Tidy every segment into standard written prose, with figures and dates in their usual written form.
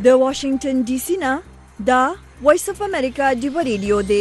د واشنگټن ډي سي نه دا وایس اف امریکا ډیو ریډیو دی.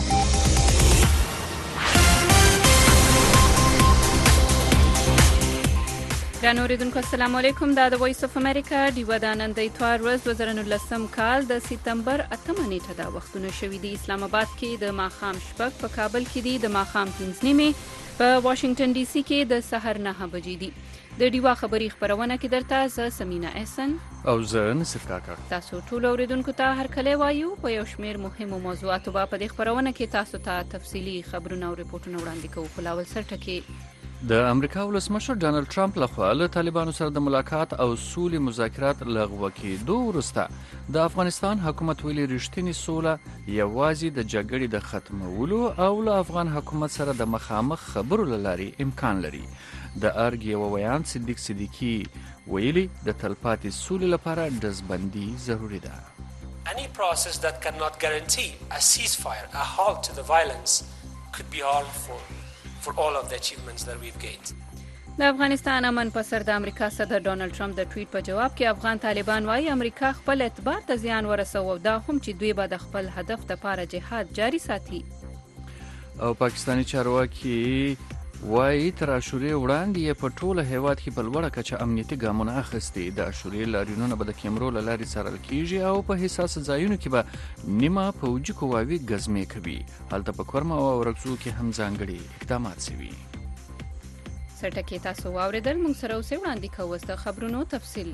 ګرانو اوریدونکو السلام علیکم. دا د وایس اف امریکا ډیو د نن د اتوار ورځ 2019 کال د سپتمبر 8 نیټه دا وختونه شوي دي. اسلام آباد کې د ماښام شپږ، په کابل کې دي د ماښام 5 نیمې، په واشنگټن ډي سي کې د سحر 9 بجې دي. د ډیوا خبری خبرونه کې درته زه سمینا احسن او زه نصر کاکا. تاسو ټول اوریدونکو ته هرکلی وایو. په یو شمیر مهمو موضوعاتو په دې خبرونه کې تاسو ته تفصیلی خبرونه او ریپورتونه وړاندې کوو. په لاول سر ټکي د امریکا ولسمشر ډانلډ ټرمپ لخوا له طالبانو سره د ملاقات او سولې مذاکرات لغوه کېدو وروسته د افغانستان حکومت ویلي رښتینې سوله یوازې د جګړې د ختمولو او له افغان حکومت سره د مخامخ خبرو له لارې امکان لري. د ارګ یو ویان صدیق صدیقي ویلي د تلپاتې سولې لپاره ډزبندي ضروري ده. Any process that cannot guarantee a ceasefire, a halt to the violence, could be harmful for all of the achievements that we've gained. د افغانستان امن په سر د امریکا صدر ډونالد ټرمپ د ټویټ په جواب کې افغان طالبان وايي امریکا خپل اعتبار ته زیان ورسوي، دا هم چې دوی به د خپل هدف لپاره جهاد جاري ساتي. او پاکستاني چارواکي وايي تر عاشورې وړاندې یې په ټوله هیواد کې په لوړه کچه امنیتي ګامونه اخیستي. د عاشورې لاریونونه به د کیمرو له لارې څارل کیږي او په حساسه ځایونو کې به نیمه پوځي قواوې ګزمې کوي. هلته په کورما او ورکزو کې هم ځانګړي اقدامات شوي. سرټکي تاسو واوریدل، موږ سره اوسې وړاندې کوو د خبرونو تفصیل.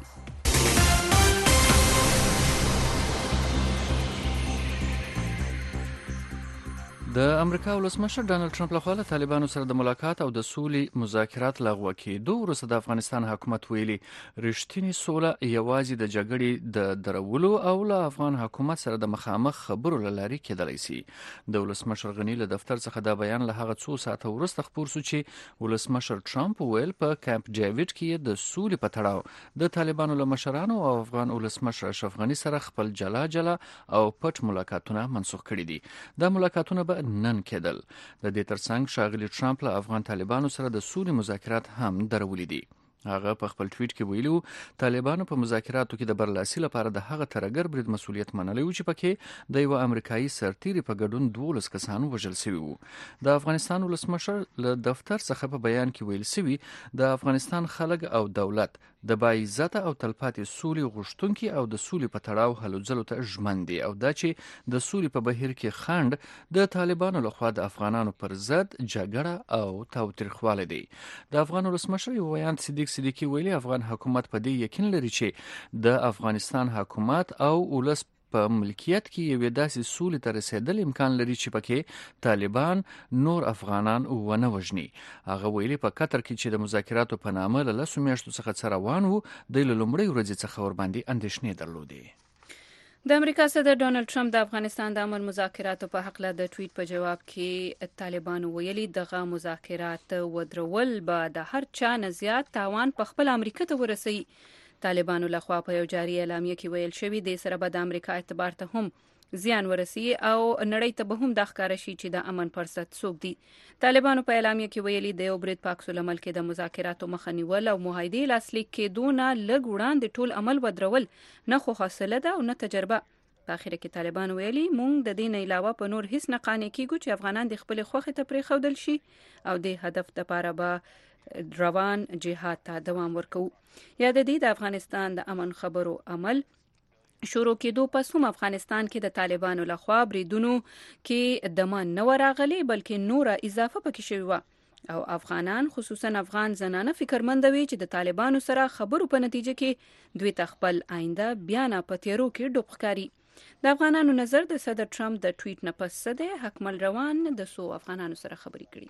د امریکا ولسمشر ډانلډ ټرمپ لخوا له طالبانو سره د ملاقات او د سولې مذاکرات لغوه کېدو وروسته د افغانستان حکومت ویلي رښتینې سوله یوازې د جګړې د درولو او له افغان حکومت سره د مخامخ خبرو له لارې کېدلی سي. د ولسمشر غني له دفتر څخه دا بیان له هغه څو ساعته وروسته خپور شو چې ولسمشر ټرمپ ویل په کیمپ ډیوډ کې د سولې په تړاو د طالبانو له مشرانو او افغان ولسمشر اشرف غني سره خپل جلا او پټ ملاقاتونه منسوخ کړي دي. دا ملاقاتونه به نن کېدل. د دې ترڅنګ ښاغلي ټرمپ له افغان طالبانو سره د سولې مذاکرات هم درولي دي. هغه په خپل ټویټ کې ویلو طالبانو په مذاکراتو کې د برلاسي لپاره د هغه ترګر برید مسولیت منلی و چې پکې د یو امریکایي سرتیري په ګډون 12 کسان وژل شوي وو. د افغانستان ولسمشر له دفتر څخه په بیان کې ویل شوي د افغانستان خلک او دولت د باعزته او تلپاتې سولې غوښتونکي او د سولې په تړاو هلو ځلو ته ژمن دي او دا چې د سولې په بهیر کې خنډ د طالبانو لخوا د افغانانو پر ضد جګړه او تاوتریخوالی دی. د افغان ولسمشر یو ویان صدیقي ویلي افغان حکومت په دې یقین لري چې د افغانستان حکومت او ولس په ملکیت کې یوې داسې سولې ته رسیدل امکان لري چې پکې طالبان نور افغانان ونه وژني. هغه ویلي په قطر کې چې د مذاکراتو په نامه له 10 میاشتو څخه څه روان وو د لومړۍ ورځې څخه ورباندې اندېښنې درلودې. د امریکا صدر ډونالد ټرمپ د افغانستان د امن مذاکراتو په حق له د ټویټ په جواب کې طالبانو ویلي دغه مذاکرات ودرول به د هر چا نه زیات تاوان په خپل امریکا ته ورسوي. طالبانو لخوا په یو جاری اعلامیه کې ویل شوی د سره به د امریکا اعتبار ته هم زیان ورسي او نړۍ ته به هم د ښکاره شي چې د امن پر ضد څوک دي. طالبانو په اعلامیه کې ویلي د یو برید په عکس العمل کې د مذاکراتو مخه نیول او معاهدې لاسلیک کېدو نه لږ وړاندې ټول عمل ودرول نه خو حاصله ده او نه تجربه. په اخر کې طالبان ویلي مونږ د دې نه علاوه په نور هیڅ نه قانع کیږو چې افغانان د خپل خوخه ته پرېښودل شي او د هدف لپاره به روان جهاد ته دوام ورکوي. یا د دې د افغانستان د امن خبرو عمل شروع کېدو پس هم افغانستان کې د طالبانو لخوا بریدونو کې دمان نه راغلي بلکې نوره اضافه پکې شوی و او افغانان خصوصا افغان زنانه فکرمند وي چې د طالبانو سره خبرو په نتیجه کې دوی خپل آینده بیا نه په تیارو کې ډوب ښکاري. د افغانانو نظر د صدر ټرمپ د ټویټ نه پس د حکمل روان د سو افغانانو سره خبرې کړي.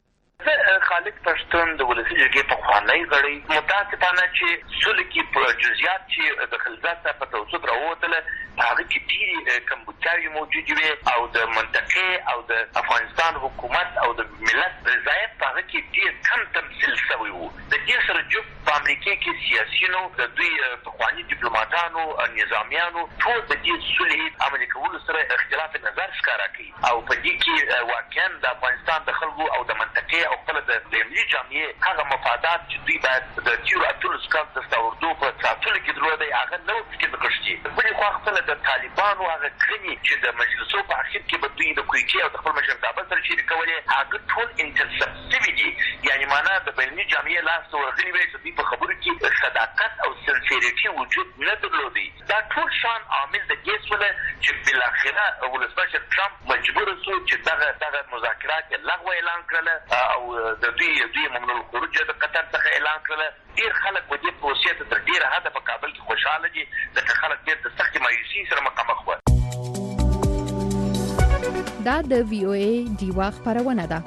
خالد پښتون د ولسی جرګې په خوانۍ غړي متاسفانه چې سولې کې په جزئیات چې د خلافت په توسط راووتله هغه کې ډېرې کمبودتاوې موجودې وي او د منطقې او د افغانستان حکومت او د ملت رضایت په هغه کې ډېر کم تمثیل شوی و. د دې سره جوب په امریکا کې سیاسیونو د دوی پخواني ډیپلوماټانو نظامیانو ټول د دې سولې عملي کولو سره اختلاف نظر ښکاره کوي او په دې کې واقعا د افغانستان د خلکو او د منطقې او خپل د ملي جامعې هغه مفادات چې دوی باید د تیرو اتلس کال د ستاوردو په ساتلو کې درلودی هغه نه و پکې ورکړ شي. بلې خوا خپله د طالبانو هغه کړنې چې د مجلسو په اخر کې به دوی د کویټې او د خپل مشرتابه سره شریک کولې هغه ټول انټرسپټ شوي دي. یعنې معنا د بینالمللي جامعې لاس ته ورغلي وی چې دوی په خبرو کې صداقت او سنسیریټي وجود نه درلودی. دا ټول شان عامل د دې سوله چې بالاخره ولسمشر ټرمپ مجبور شو چې دغه مذاکرات لغوه اعلان کړل او د دوی ممنوع الخروج د قطر څخه اعلان کړل. ډېر خلک په دې پروسې ته تر ډېره حده په کابل کې خوشحاله دي ځکه خلک ډېر د سختې مایوسۍ سره مخامخ وو. دا د VOA ډیوا خپرونه ده.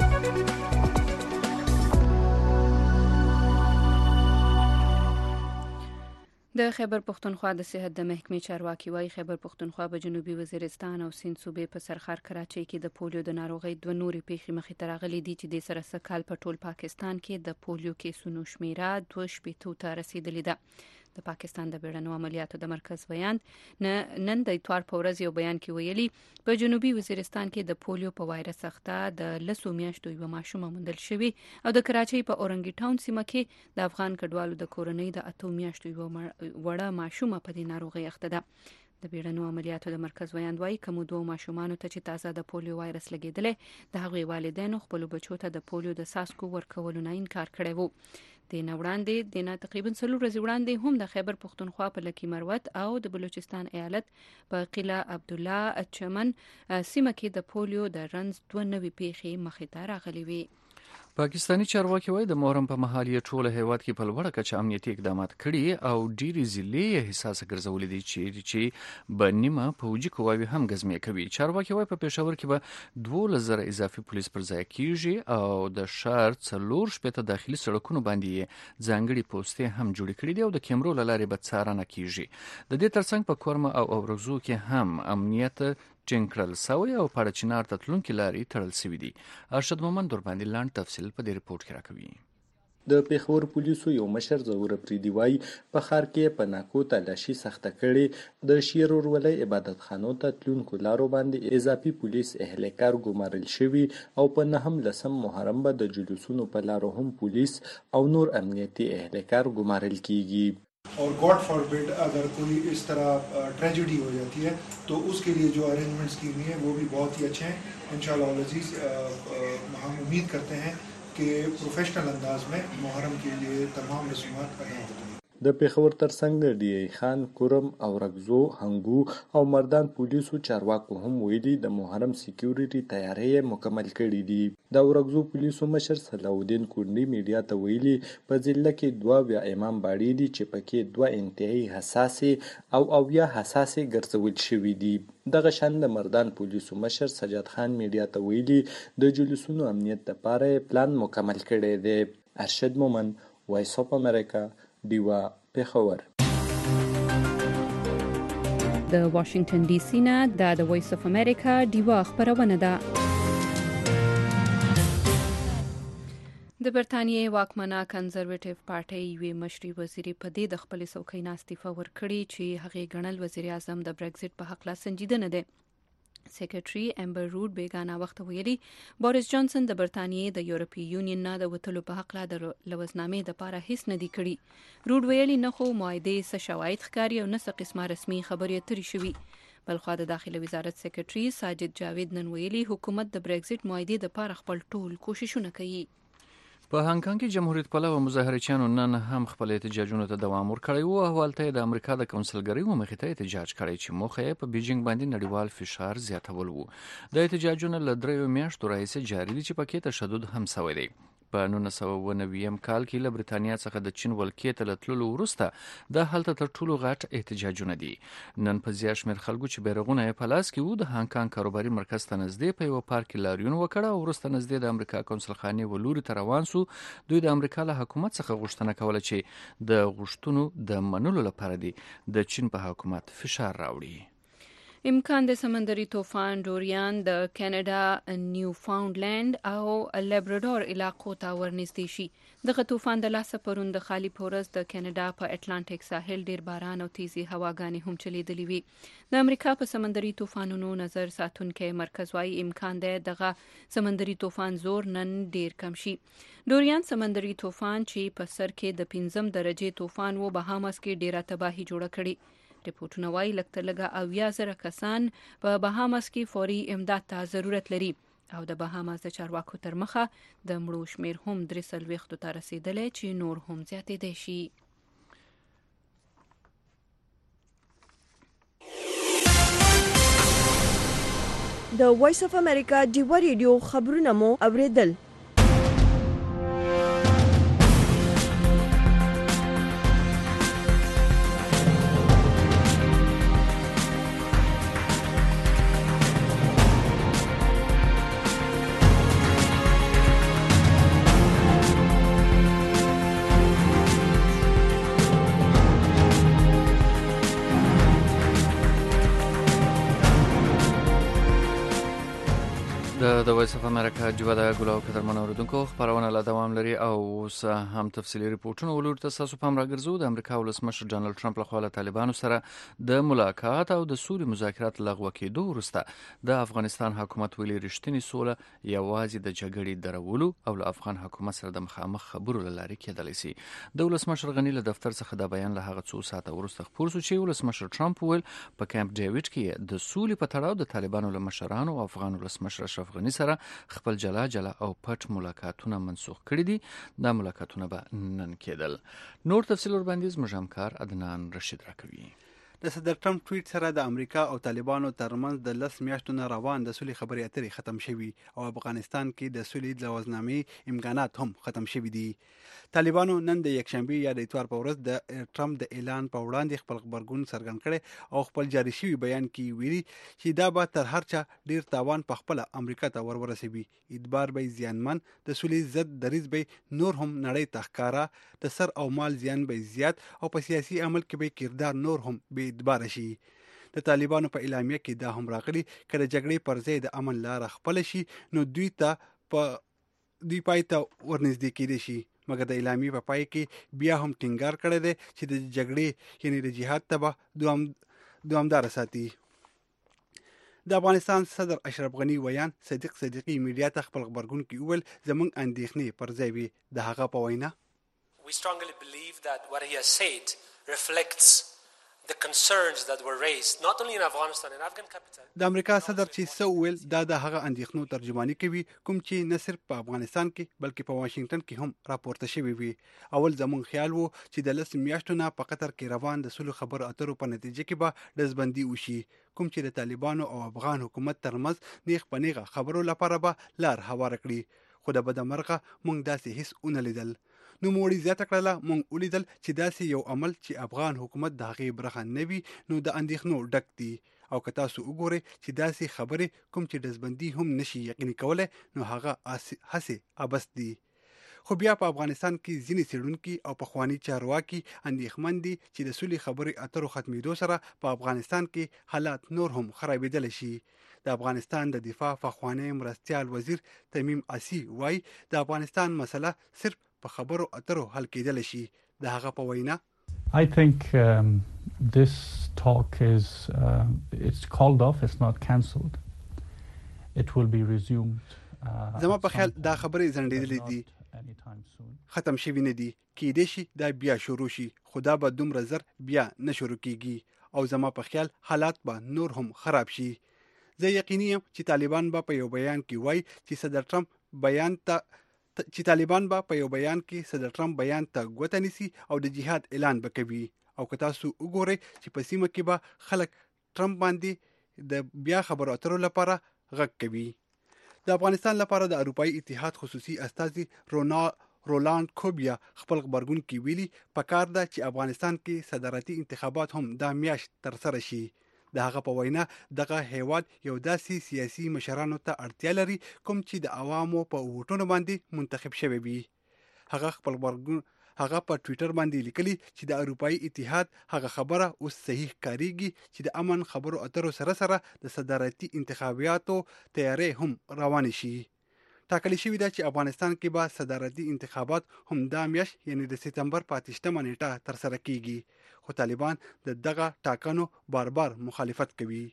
د خیبر پختونخوا د صحت د محکمې چارواکي وايي خیبر پختونخوا په جنوبي وزیرستان او سیند صوبې په سرخار کراچۍ کې د پولیو د ناروغۍ 2 نورې پیښې مخې ته راغلي دي چې د سره سکال په ټول پاکستان کې د پولیو کیسونو شمیره 2.8 ته رسیدلې ده. د پاکستان د بیړنیو عملیاتو د مرکز بیان نن د اتوار په ورځ یو بیان کې ویلي په جنوبي وزیرستان کې د پولیو په وایرس اخته د 10 میاشتو یو ماشوم موندل شوی او د کراچۍ په اورنګي ټاون سیمه کې د افغان کډوالو د کورنۍ د 8 میاشتو یو وړه ماشومه په دې ناروغي اخته ده. د بیړنیو عملیاتو د مرکز بیان وايي کوم 2 ماشومانو ته چې تازه د پولیو وایرس لګیدل د هغوی والدینو خپل بچو ته د پولیو د ساسکو ورکولو نه انکار کړی وو. د نوړاندې تقریبا 3 ورځې وړاندې هم د خیبر پختونخوا په لکی مروت او د بلوچستان ایالت په قلعه عبدالله چمن سیمه کې د پولیو د رنز 2 نوې پیښې مخې ته راغلي وي. پاکستانی چارواکي وايي د محرم په مهال یې ټول هیواد کې په لوړه کچه امنیتي اقدامات کړي او ډېری ضلعې یې حساسه ګرځولې دي چې بنیمه پوجي قواوي هم غزمې کوي. چارواکي وايي په پېښور کې به 12,000 اضافي پولیس پر ځای کیږي او د شهر 4 شپته داخلي سړکونو باندې ځانګړي پوسټې هم جوړ کړي دي او د کیمرو لارې به څارنه کیږي. د دې ترڅنګ په کورمه او اورغزو کې هم امنیت ټینګ سوی او پاړه چنار ته تلونکي لارې تړل سوي دي. ارشد مومن درباندې لاند تفصیل په دې رپورت کې راکوي. د پیښور پولیسو یو مشر ظهور پریدي وايي په ښار کې په ناکو تلاشي سخته کړي د شیر ورولۍ عبادت خانو ته تلونکو لارو باندې اضافي پولیس اهلکار ګمارل شوي او په 9 محرم به د جلوسونو په لارو هم پولیس او نور امنیتي اهلکار ګمارل کیږي. और God forbid अगर कोई इस तरह ट्रेजेडी हो जाती है तो उसके लिए जो अरेंजमेंट्स की हुई हैं वो भी बहुत ही अच्छे हैं. इंशाअल्लाह अज़ीज़ हम उम्मीद करते हैं कि प्रोफेशनल अंदाज में मुहर्रम के लिए तमाम रसूमात अदा होती हैं. د پیښور ترڅنګ د ډی ای خان کورم او رګزو هنګو او مردان پولیسو چارواکو هم ویلي د محرم سکیورټي تیاری مکمل کړي دي. د رګزو پولیسو مشر صلاح الدین کورنی میډیا ته ویلي په ضلع کې 2 بیا امام باړي دي چې پکې 2 انتهایی حساسه او یا حساسه ګرځول شوي دي. دغه شان د مردان پولیسو مشر سجاد خان میډیا ته ویلي د جلوسونو امنیت لپاره پلان مکمل کړي دي. ارشد مومن وایس اف امریکا دیوا پیښور. د واشنگټن ډي سي نه د وایس اف امریکا دیوا خبرونه ده. د برتانیې واکمنه کنزرویټیو پارټي یوې مشري وزیرې په دې د خپل څوکۍ نه استعفا ورکړي چې هغه ګڼل وزیر اعظم د برگزټ په حق لا سنجیده نه ده. سیکریټري امبر رود بیگانه وخت ویلي بوریس جانسن د برتانیې د یورپی یونین نه د وټلو په حق لا د لوزنامې د پاره هیڅ نه دی کړی. رود ویلي نه خو معاهده څه شواهد ښکاري او نه څه قسمه رسمي خبرې اترې شوي. بلخوا د داخله وزارت سیکریټري ساجد جاوید نن ویلي حکومت د برگزټ معاهده د پاره خپل ټول کوششونه کوي. په هانګ کانګ کې جمهوریت پلوه مظاهرچیانو نن هم خپل احتجاجونو ته دوام ورکړی وو. احوالته د امریکا د کونسلګریو مخې ته احتجاج کړی چې موخه یې په بیجینګ باندې نړیوال فشار زیاتول وو. د احتجاجونو له 3 میاشتو راهیسې جاري دي چې پکې تشدد هم شوی دی. په 1990 کال کې له برتانیا څخه د چین ولکې ته تللو وروسته د هلته تر ټولو غټ احتجاجونه دي. نن په زیات شمېر خلکو چې بیرغونه یې په لاس کې وو د هانګ کانګ کاروباري مرکز ته نږدې په یو پارک کې لاریون وکړ او وروسته نږدې د امریکا کونسلخانې ولوري ته روان سو. دوی د امریکا له حکومت څخه غوښتنه کوله چې د غوښتنو د منلو لپاره دی د چین په حکومت فشار راوړي. امکان د سمندري طوفان ډوریان د کاناډا نیو فاونډلند او لابرادور علاقو ته ورنږدې شي. دغه طوفان د لاسه پرون د خالی پورس د کاناډا په اټلانټیک ساحل ډیر باران او تیزی هواګانې هم چلیدلې وي. د امریکا په سمندري طوفانونو نظر ساتونکي مرکز وايي امکان دی دغه سمندري طوفان زور نن ډیر کم شي. ډوریان سمندري طوفان چې په سر کې د 5 درجه طوفان و بهاماس کې ډیره تباہي جوړه کړې. ریپورتونه وايي لږ تر لږه 80,000 کسان په بهاماس کې فوري امداد ته ضرورت لري او د بهاماس د چارواکو تر مخه د مړو شمیر هم 340 ته رسیدلی چې نور هم زیاتېدی شي. د وایس اف امریکا ډیوا ریډیو خبرونه مو اوریدل. د وایس اف امریکا جوړه د ګلاو کترمن اوریدونکو خبرونه لا دوام لري او اوس هم تفصیلی ریپورتونه ولور تاسو پام راګرځو. د امریکا ولسمشر ډانلډ ټرمپ له خوا طالبانو سره د ملاقات او د سولې مذاکرات لغوه کېدو وروسته د افغانستان حکومت ویلي رښتینی سوله یوازې د جګړې درولو او له افغان حکومت سره د مخامخ خبرو لاري کېدلی شي. د ولسمشر غنی له دفتر څخه دا بیان له هغه څو ساعته وروسته خپور شو چې ولسمشر ټرمپ ویل په کیمپ ډیوډ کې د سولې په تړاو د طالبانو له مشرانو او افغان ولسمشر اشرف غنی سره خپل جلا او پټ ملاقاتونه منسوخ کړي دي. دا ملاقاتونه به نن کېدل. نور تفصیل ور باندې زموږ همکار عدنان رشید راکوي. د صدر ټرمپ ټویټ سره د امریکا او طالبانو ترمنځ د 10 میاشتو نه روان د سولې خبرې اترې ختم شوي او افغانستان کې د سولې د لوازمنامې امکانات هم ختم شوي دي. طالبانو نن د یکشنبه یا د اتوار په ورځ د ټرمپ د اعلان په وړاندې خپل خبرګون څرګند کړي او خپل جاري شوی بیان کې ویلي چې دا به تر هر چا ډیر تاوان په خپل امریکا ته ورسوي. اعتبار به زیانمن، د سولې ضد دریځ به نور هم نړۍ ته ښکارا، د سر او مال زیان به زیات او په سیاسي عمل کې به کردار نور هم به اعتبار شي. د طالبانو په اعلامیه کې دا هم راغلي کله جګړې پر ځای د امن لار خپل شي نو دوی پای ته ورنږدې کېدي شي. مګر د اعلامیې په پای کې بیا هم ټینګار کړی دی چې د جګړې یعنی د جهاد ته به دوامدار ساتي. د افغانستان صدر اشرف غنی ویان صدیق صدیقی میډیا ته خپل خبرګون کې وویل زموږ اندېښنې پر ځای وي. د هغه په وینا We strongly believe that what he has said reflects the concerns that were raised not only in Afghanistan and Afghan capital. د امریکا صدر چې څه ویل دا د هغه اندېښنو ترجمانی کوي کوم چې نه صرف په افغانستان کې بلکې په واشنگټن کې هم راپورته شوی وي. اول زمون خیال وو چې د 10 میاشتو نه په قطر کې روان د سولې خبرو اترو په نتیجه کې به ډزبندي وشي کوم چې د طالبانو او افغان حکومت ترمنځ نیغ په نیغه خبرو لپاره به لار هواره کړي. خو د بدمرغه مونږ داسې هیڅ ونه لیدل. نو موړي زیاته کړله مونږ ولیدل چې داسې یو عمل چې افغان حکومت د هغې برخه نه وي نو د اندېښنو ډک دي. او که تاسو وګورئ چې داسې خبرې کوم چې ډزبندي هم نشي یقیني کولی نو هغه هسې عبث دي. خو بیا په افغانستان کې ځینې څېړونکي او پخواني چارواکي اندېښمن دي چې د سولې خبرې اترو ختمېدو سره په افغانستان کې حالات نور هم خرابېدلی شي. د افغانستان د دفاع پخوانی مرستیال وزیر تمیم عاصي وایي د افغانستان مسله صرف په خبرو اترو حل کېدلی شي. د هغه په وینا I think this talk is it's called off, it's not cancelled. It will be resumed. زما په خیال دا خبرې ځنډېدلې دي، ختم شوي نه دي. کېدای شي دا بیا شروع شي خو دا به دومره زر بیا نه شروع کېږي او زما په خیال حالات به نور هم خراب شي. زه یقیني یم چې طالبان به په یو بیان کې وایي چې صدر ټرمپ بیان ته ګوته نیسي او د جهاد اعلان به کوي. او که تاسو وګورئ چې په سیمه کې به خلک ټرمپ باندې د بیا خبرو اترو لپاره غږ کوي. د افغانستان لپاره د اروپایي اتحاد خصوصي استازي رولاند کوبیا خپل خبرګون کې ویلي پکار ده چې افغانستان کې صدارتي انتخابات هم دا میاشت ترسره شي. د هغه په وینا دغه هیواد یو داسې سیاسي مشرانو ته اړتیا لري کوم چې د عوامو په ووټونو باندې منتخب شوی وي. هغه په ټویټر باندې لیکلي چې د اروپایي اتحاد هغه خبره اوس صحیح کاریږي چې د امن خبرو اترو سره سره د صدارتي انتخاباتو تیاری هم روان شي. ټاکل شوی ده چې افغانستان کې به صدارتي انتخابات هم دا میاشت یعنی د سپتمبر په 8 نیټه ترسره کیږي. خو طالبان د دغه ټاکنو بار مخالفت کوي.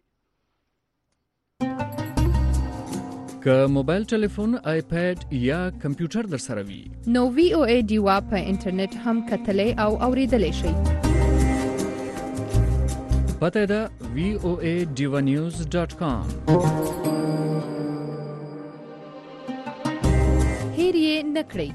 که موبایل ټلیفون، آیپاد یا کمپیوټر در سره وي نو VOA ډیوا په انټرنیټ هم کتلې او اوریدلې شي. پته ده voa.divanews.com. هیر یې نکړئ.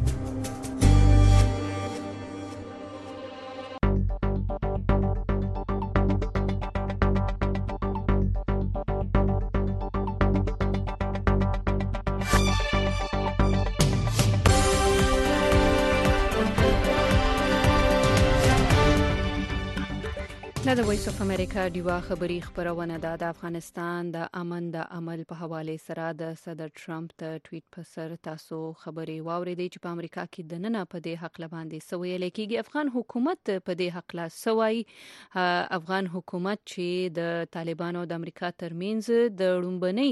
د وایس اف امریکا دیوا خبری خبرونه د افغانستان د امن د عمل په حواله سره د صدر ټرمپ د ټویټ په سر تاسو خبري واوریدي چې په امریکا کې د نن په دې حق لباندې سوي لیکيږي. افغان حکومت په دې حق لا سوي. افغان حکومت چې د طالبانو د امریکا ترمنځ د لومبني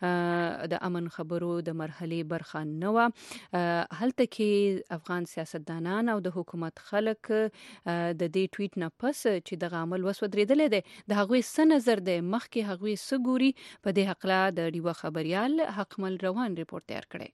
د امن خبرو د مرحله برخه نه و. هلته کې افغان سیاستدانان او د حکومت خلک د دې ټویټ نه پس چې د عمل وسودریدلې ده د هغوی څه نظر ده مخکې هغوی څه ګوري په دې حق لا د ډیوا خبريال حقمل روان ریپورت تیار کړي.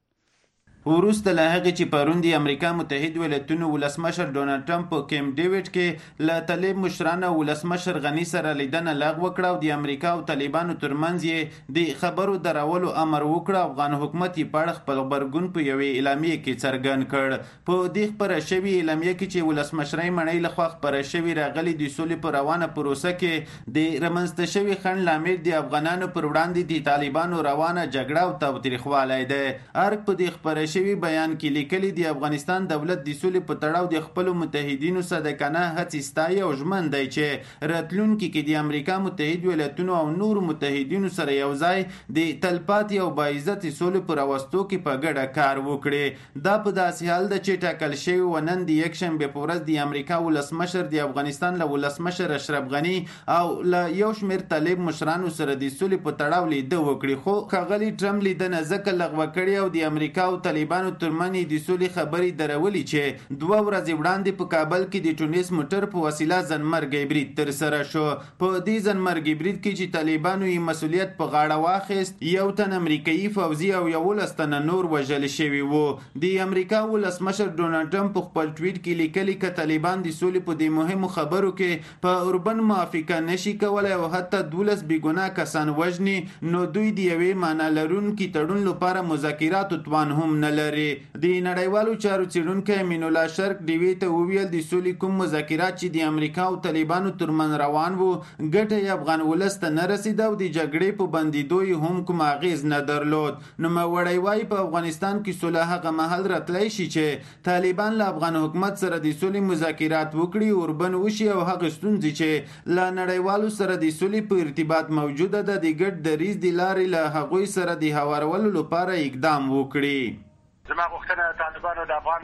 وروسته له هغې چې پرون د امریکا متحد ولایتونو ولسمشر ډونالد ټرمپ په کیمپ ډیوډ کې له طالب مشرانو ولسمشر غنی سره لیدنه لغوه کړه او د امریکا او طالبانو ترمنځ یې د خبرو درولو امر وکړ. افغان حکومت یې په اړه خپل غبرګون په یوې اعلامیه کې څرګند کړ. په دې خبره شوې اعلامیه کې چې ولسمشرۍ مړۍ لخوا خبره شوې راغلي د سولې په روانه پروسه کې د رامنځته شوي خنډ لامل د افغانانو پر وړاندې د طالبانو روانه جګړه او تاوتریخوالی دی. ارګ په دې خبره شوی بیان کې لیکلي د افغانستان دولت د سولې په تړاو د خپل متحدینو صادقانه هڅې ستایي او ژمن دی چې راتلونکي کې د امریکا متحد ولایتونو او نور متحدینو سره یو ځای د تلپاتې او باعزت سولې پر راوستو کې په ګډه کار وکړي. دا په داسې حال ده چې ټاکل شوی و نن د یکشنبې په ورځ د امریکا ولسمشر د افغانستان له ولسمشر اشرف غنی او له یو شمېر طالب مشرانو سره د سولې په تړاو لیدنه وکړي. خو ښاغلي ټرمپ لیدنه ځکه لغوه کړې او د امریکا او طالبانو ترمنځ د سولې خبرې درولې چې 2 ورځې وړاندې په کابل کې د ټونس موټر په وسیله ځنمرګي برید تر سره شو. په دې ځنمرګي برید کې چې طالبانو یې مسؤلیت په غاړه واخیست، یو تن امریکایي فوجي او 11 تنه نور وژل شوي وو. د امریکا ولسمشر ډونالد ټرمپ په خپل ټویټ کې لیکلي چې طالبان د سولې په دې مهمو خبرو کې په اوربن موافقه نشي کولای او حتی 12 بیګناه کسان وژني، نو دوی د یوې معنا لرونکي تړون لپاره مذاکراتو توان هم نه لري. د نړیوالو چارو څېړونکی امین الله شرق ډیوې ته وویل د سولې کوم مذاکرات چې د امریکا او طالبانو ترمنځ روان وو ګټه یې افغان ولس ته نه رسېده او د جګړې په بندېدو یې هم کوم اغېز نه درلود. نوموړی وایي په افغانستان کې سوله هغه مهال راتلی شي چې طالبان له افغان حکومت سره د سولې مذاکرات وکړي، اوربن وشي او هغه ستونزې چې له نړیوالو سره د سولې په ارتباط موجوده ده د ګډ دریځ د لارې له هغوی سره د هوارولو لپاره اقدام وکړي. زما غوښتنه طالبانو د افغان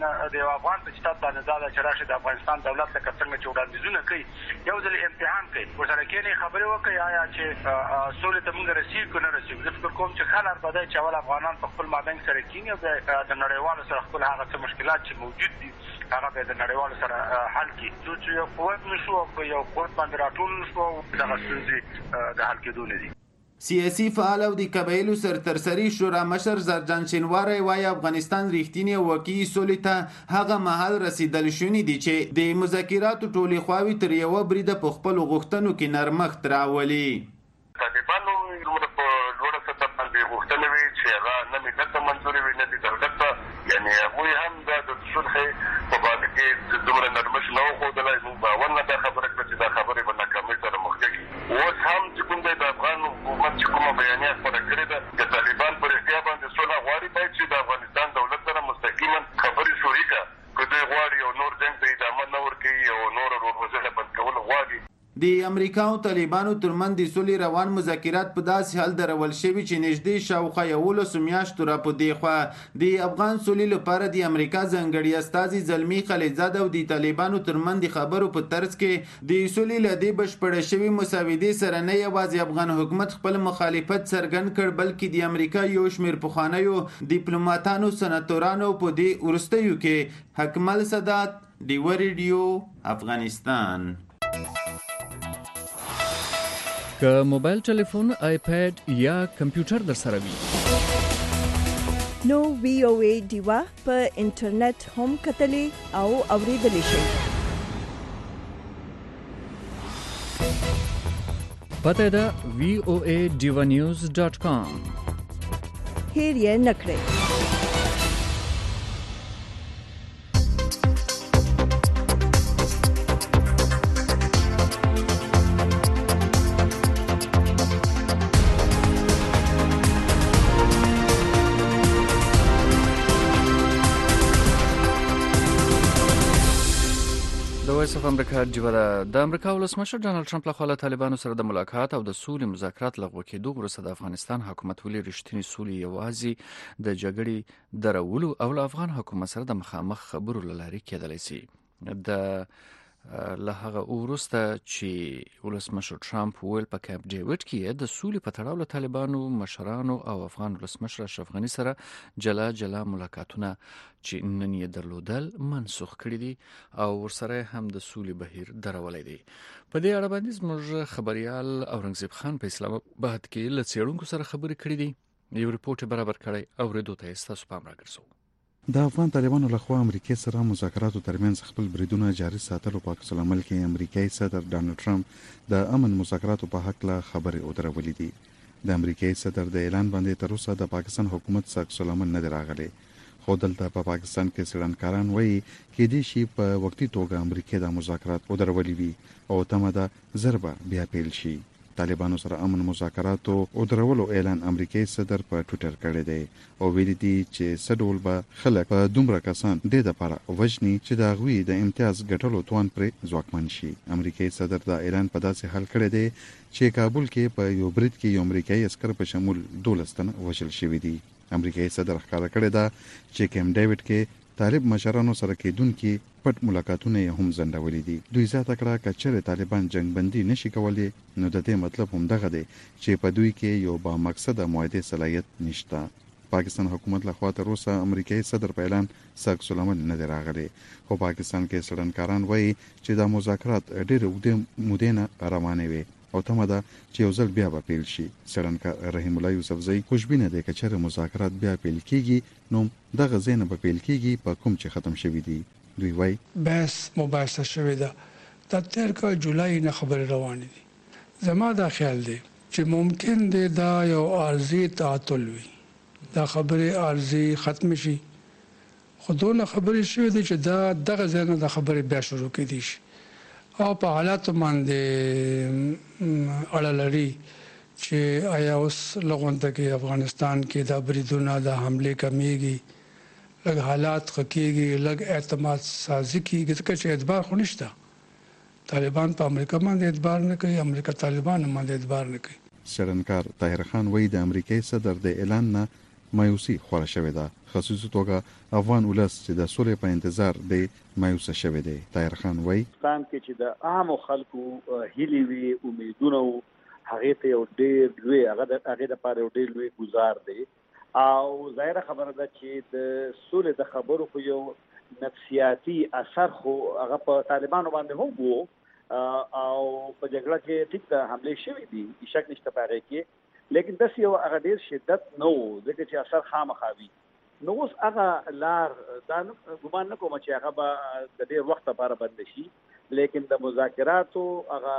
په چتات باندې دا چې راشي د افغانستان دولت لکه څنګه چې وړاندیزونه کوي یو ځل امتحان کوي ورسره کېنې خبرې وکړي آیا چې سولې ته موږ رسېږو که نه رسېږو. زه فکر کوم چې ښه لار به دی چې اول افغانان په خپل مابین سره کېني او د نړیوالو سره خپل هغه څه مشکلات چې موجود دي هغه به د نړیوالو سره حل کړي. چې یو قوت نه شو او په یو قوت باندې راټول نه شو دغه ستونزې د حل کېدو نه دي. سیاسي فعال او د قبایلو سرترسري شورا مشر زرجان شینواری وایي افغانستان ریښتینې او واقعي سولې ته هغه مهال رسیدل شوني دي چې د مذاکراتو ټولې خواوې تر یوه بریده په خپلو غوښتنو کې نرمښت راولي. طالبانو دومره په لوړه سطح باندې غوښتنې وي چې هغه نه ملت ته منظورې وي نه د دولت ته، یعنې هغوی هم دا د صلحې په باره کې دومره نرمښت نه وښودلی. موږ باور نه دا خبره کړه چې دا خبرې به ناکامۍ سره مخ کېږي. اوس هم چې کوم دی د افغان حکومت چې کومه بیانیه خپره کړې ده د طالبان په رښتیا باندې سوله غواړي باید چې د افغانستان دولت سره مستقیما خبرې شروع کړه. که دوی غواړي او نور جنګ ته ادامه نه ورکوي او نور روزنه بند کول غواړي. د امریکا او طالبانو ترمنځ د سولې روان مذاکرات په داسې حال درول شوي چې نږدې شاوخوا 11 میاشتو راپدې خوا د افغان سولې لپاره د امریکا ځانګړي استازي زلمي خلیلزاد او د طالبانو ترمنځ د خبرو په طرز کې د سولې له دې بشپړه شوي مسودې سره نه یوازې افغان حکومت خپل مخالفت څرګند کړ بلکې د امریکا یو شمېر پخوانیو ډیپلوماتانو سناتورانو په دې وروستیو کې حکمل سادات ډیوه ریډیو افغانستان. که موبایل ټلیفون، آیپیډ یا کمپیوټر در سره وي نو VOA دیوا په انټرنیټ هم کتلی او اوریدلی شئ. پته ده voa.divanews.com. هیر یې نکړئ. وایس اف امریکا جوړه د امریکا ولسمشر ډانلډ ټرمپ له خوا له طالبانو سره د ملاقات او د سولې مذاکرات لغوه کېدو وروسته د افغانستان حکومت ولې رښتینی سولې یوازې د جګړې درولو او له افغان حکومت سره د مخامخ خبرو له لارې کېدلی شي. د له هغه وروسته چې ولسمشر ټرمپ ویل په کیمپ ډیوډ کې د سولې په تړاو له طالبانو مشرانو او افغان ولسمشر اشرف غني سره جلا ملاقاتونه چې نن یې درلودل منسوخ کړي دي او ورسره هم د سولې بهیر درولې دي. په دې اړه باندې زموږ خبريال اورنګزیب خان په اسلام آباد کې له څېړونکو سره خبرې کړې دي. یو ریپورت برابر کړی او ورېدو ته تاسو پام راګرځو. د افغان طالبانو لخوا امریکای سره مذاکراتو ترمنځ خپل بریدونه جاري ساتلو په عکس العمل کې امریکایي صدر ډانلډ ټرمپ د امن مذاکراتو په حق له خبرې ودرولې دي. د امریکایي صدر د اعلان باندې تر اوسه د پاکستان حکومت څخه عکس العمل نه راغلی. خو دلته په پاکستان کې څېړنکاران وایي کې دې شي په وقتی توګه امریکا د مذاکرات ودرولې وي او تمه ده ضربه بیا پیل شي. طالبانو سره امن مذاکراتو او درولو اعلان امریکایي صدر په ټوئیټر کړی دی او ویلي دي چې سډول به خلک په دومره کسان د لپاره وژني چې د غوي د امتیاز ګټلو توان پر ځواکمن شي. امریکایي صدر دا اعلان په داسې حال کړی دی چې کابل کې په یو برید کې یو امریکایي عسكر په شمول 12 تنه وژل شوي دي. امریکایي صدر ښکاره کړی دا چې کیمپ ډیوډ کې طالب مشرانو سره کېدونکو پټ ملاقاتونه هم ځنډولې دي. دوی زیاته کړه چې چېرې طالبان جنگ بندي نشي کولای نو د دې مطلب هم دغه دی چې په دوی کې یو با مقصده معاهده صلاحیت نشته. پاکستان حکومت له خوا تر اوسه امریکایي صدر په اعلان ساکس العمل نه دی راغلی. خو پاکستان کې څېړنکاران وایي چې دا مذاکرات ډېر اوږده مودې نه روانې وي او تمه ده چې یو ځل بیا به پیل شي. څېړنکار رحیم الله یوسفزی خوشبینه دی چې چېرې مذاکرات بیا پیل کیږي نو دغه ځای نه به پیل کیږي په کوم چې ختم شوی دی. دوی وایي بحث مباحثه شوې ده د 13 جولای نه خبرې روانې دي. زما دا خیال دی چې ممکن دی دا یو عارضي تعطل وي. دا خبرې عارضي ختم شي خو دونه خبرې شوې دي چې دا دغه ځای نه د خبرې بیا شروع کېدي شي او په حالاتو باندې اړه لري چې آیا اوس لغونته کې افغانستان کې د بریدونو د حمله کمیږي لږ حالات خکېږي لږ اعتماد سازي کېږي ځکه چې اعتبار خو نشته. طالبان په امریکا باندې اعتبار نه کوي امریکا طالبان باندې اعتبار نه کوي. څېړنکار طاهر خان وایي د امریکایي صدر د اعلان نه مایوسي خوره شوې ده. خصوصي توګه افغان ولس چې د سولې په انتظار دی مایوسه شوی دی. طاهر خان وایي افغانستان کې چې د عام خلکو هیلې وي امیدونه هغه ته یو ډېر لوی هغه د لپاره یو ډېر لوی گزار دی او ظاهره خبره ده چې د سولې د خبرو خو یو نفسیاتي اثر خو هغه په طالبانو باندې هم وو او په جګړه کې ټیک د حمله شوې دي شک نشته پاره کې لیکن داس یو هغه ډېر شدت نو ځکه چې اثر خامخاوي نو اوس هغه لار دا ګمان نه کوم چې هغه به د ډېر وخت لپاره بند شي لیکن د مذاکراتو هغه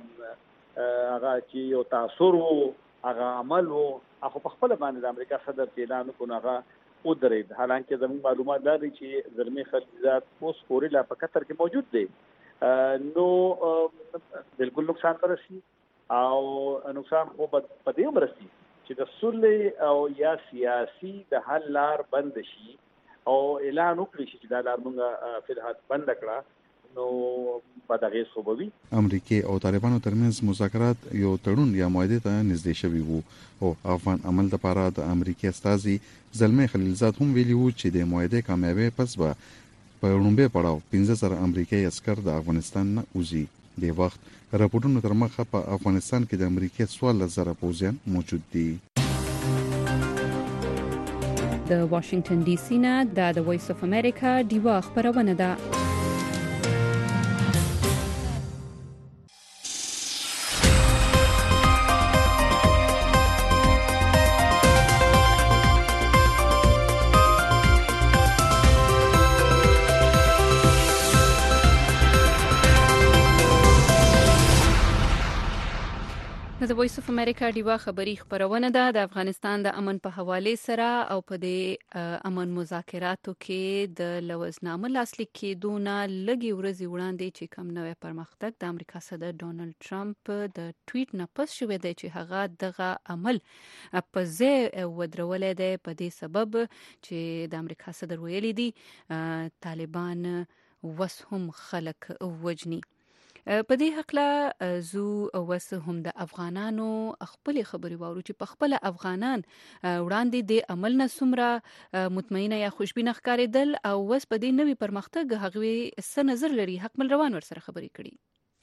چې یو تاثیر وو هغه عمل وو هغه په خپل باندې د امریکا صدر اعلان وکړ هغه ودرېد. حالانکه زموږ معلومات لري چې زلمی خلیزات اوس پورې لا په قطر کې موجود دی نو بالکل نقصان رسي او نقصان خو په دې مرسي چې د سولې او یا سیاسي د حل لار بند شي او اعلان وکړي چې دا لار موږ فلحال بند کړه نو بدغه صوبوي. امریکای او طالبانو ترمنځ مذاکرات یو تړون یا معاهده ته نږدې شوي وو او افغان عمل لپاره د امریکای استازي زلمی خلیلزاد هم ویلي وو چې د معاهده کامیابی پس به په لومړي پړاو 15,000 امریکایي عسكر د افغانستان نه وځي. د وخت راپورټونو تر مخه په افغانستان کې د امریکای 14,000 پوځیان موجود دي. د واشنگټن ډي سي نه د وایس اف امریکا دیوا خبرونه ده. د وایس اف امریکا ډیوا خبری خبرونه ده د افغانستان د امن په حواله سره او په دې امن مذاکراتو کې د لوزنامه لاسلیک کېدونه لږی ورځې وړاندې چې کم نوې پرمختګ د امریکا صدر ډونالد ټرمپ د ټویټ نه پس شوې ده چې هغه دغه عمل په ځای ودرولې ده په دې سبب چې د امریکا صدر ویلي دي طالبان وس هم خلک وجني. په دې حقله زو وس هم د افغانانو خپل خبري واورو چې په خپل افغانان وړاندې د عمل نه سمره مطمئنه یا خوشبینه ښکارېدل او وس په دې نوې پرمختګ هغوی څه نظر لري. حق مل روان ورسره خبري کړي.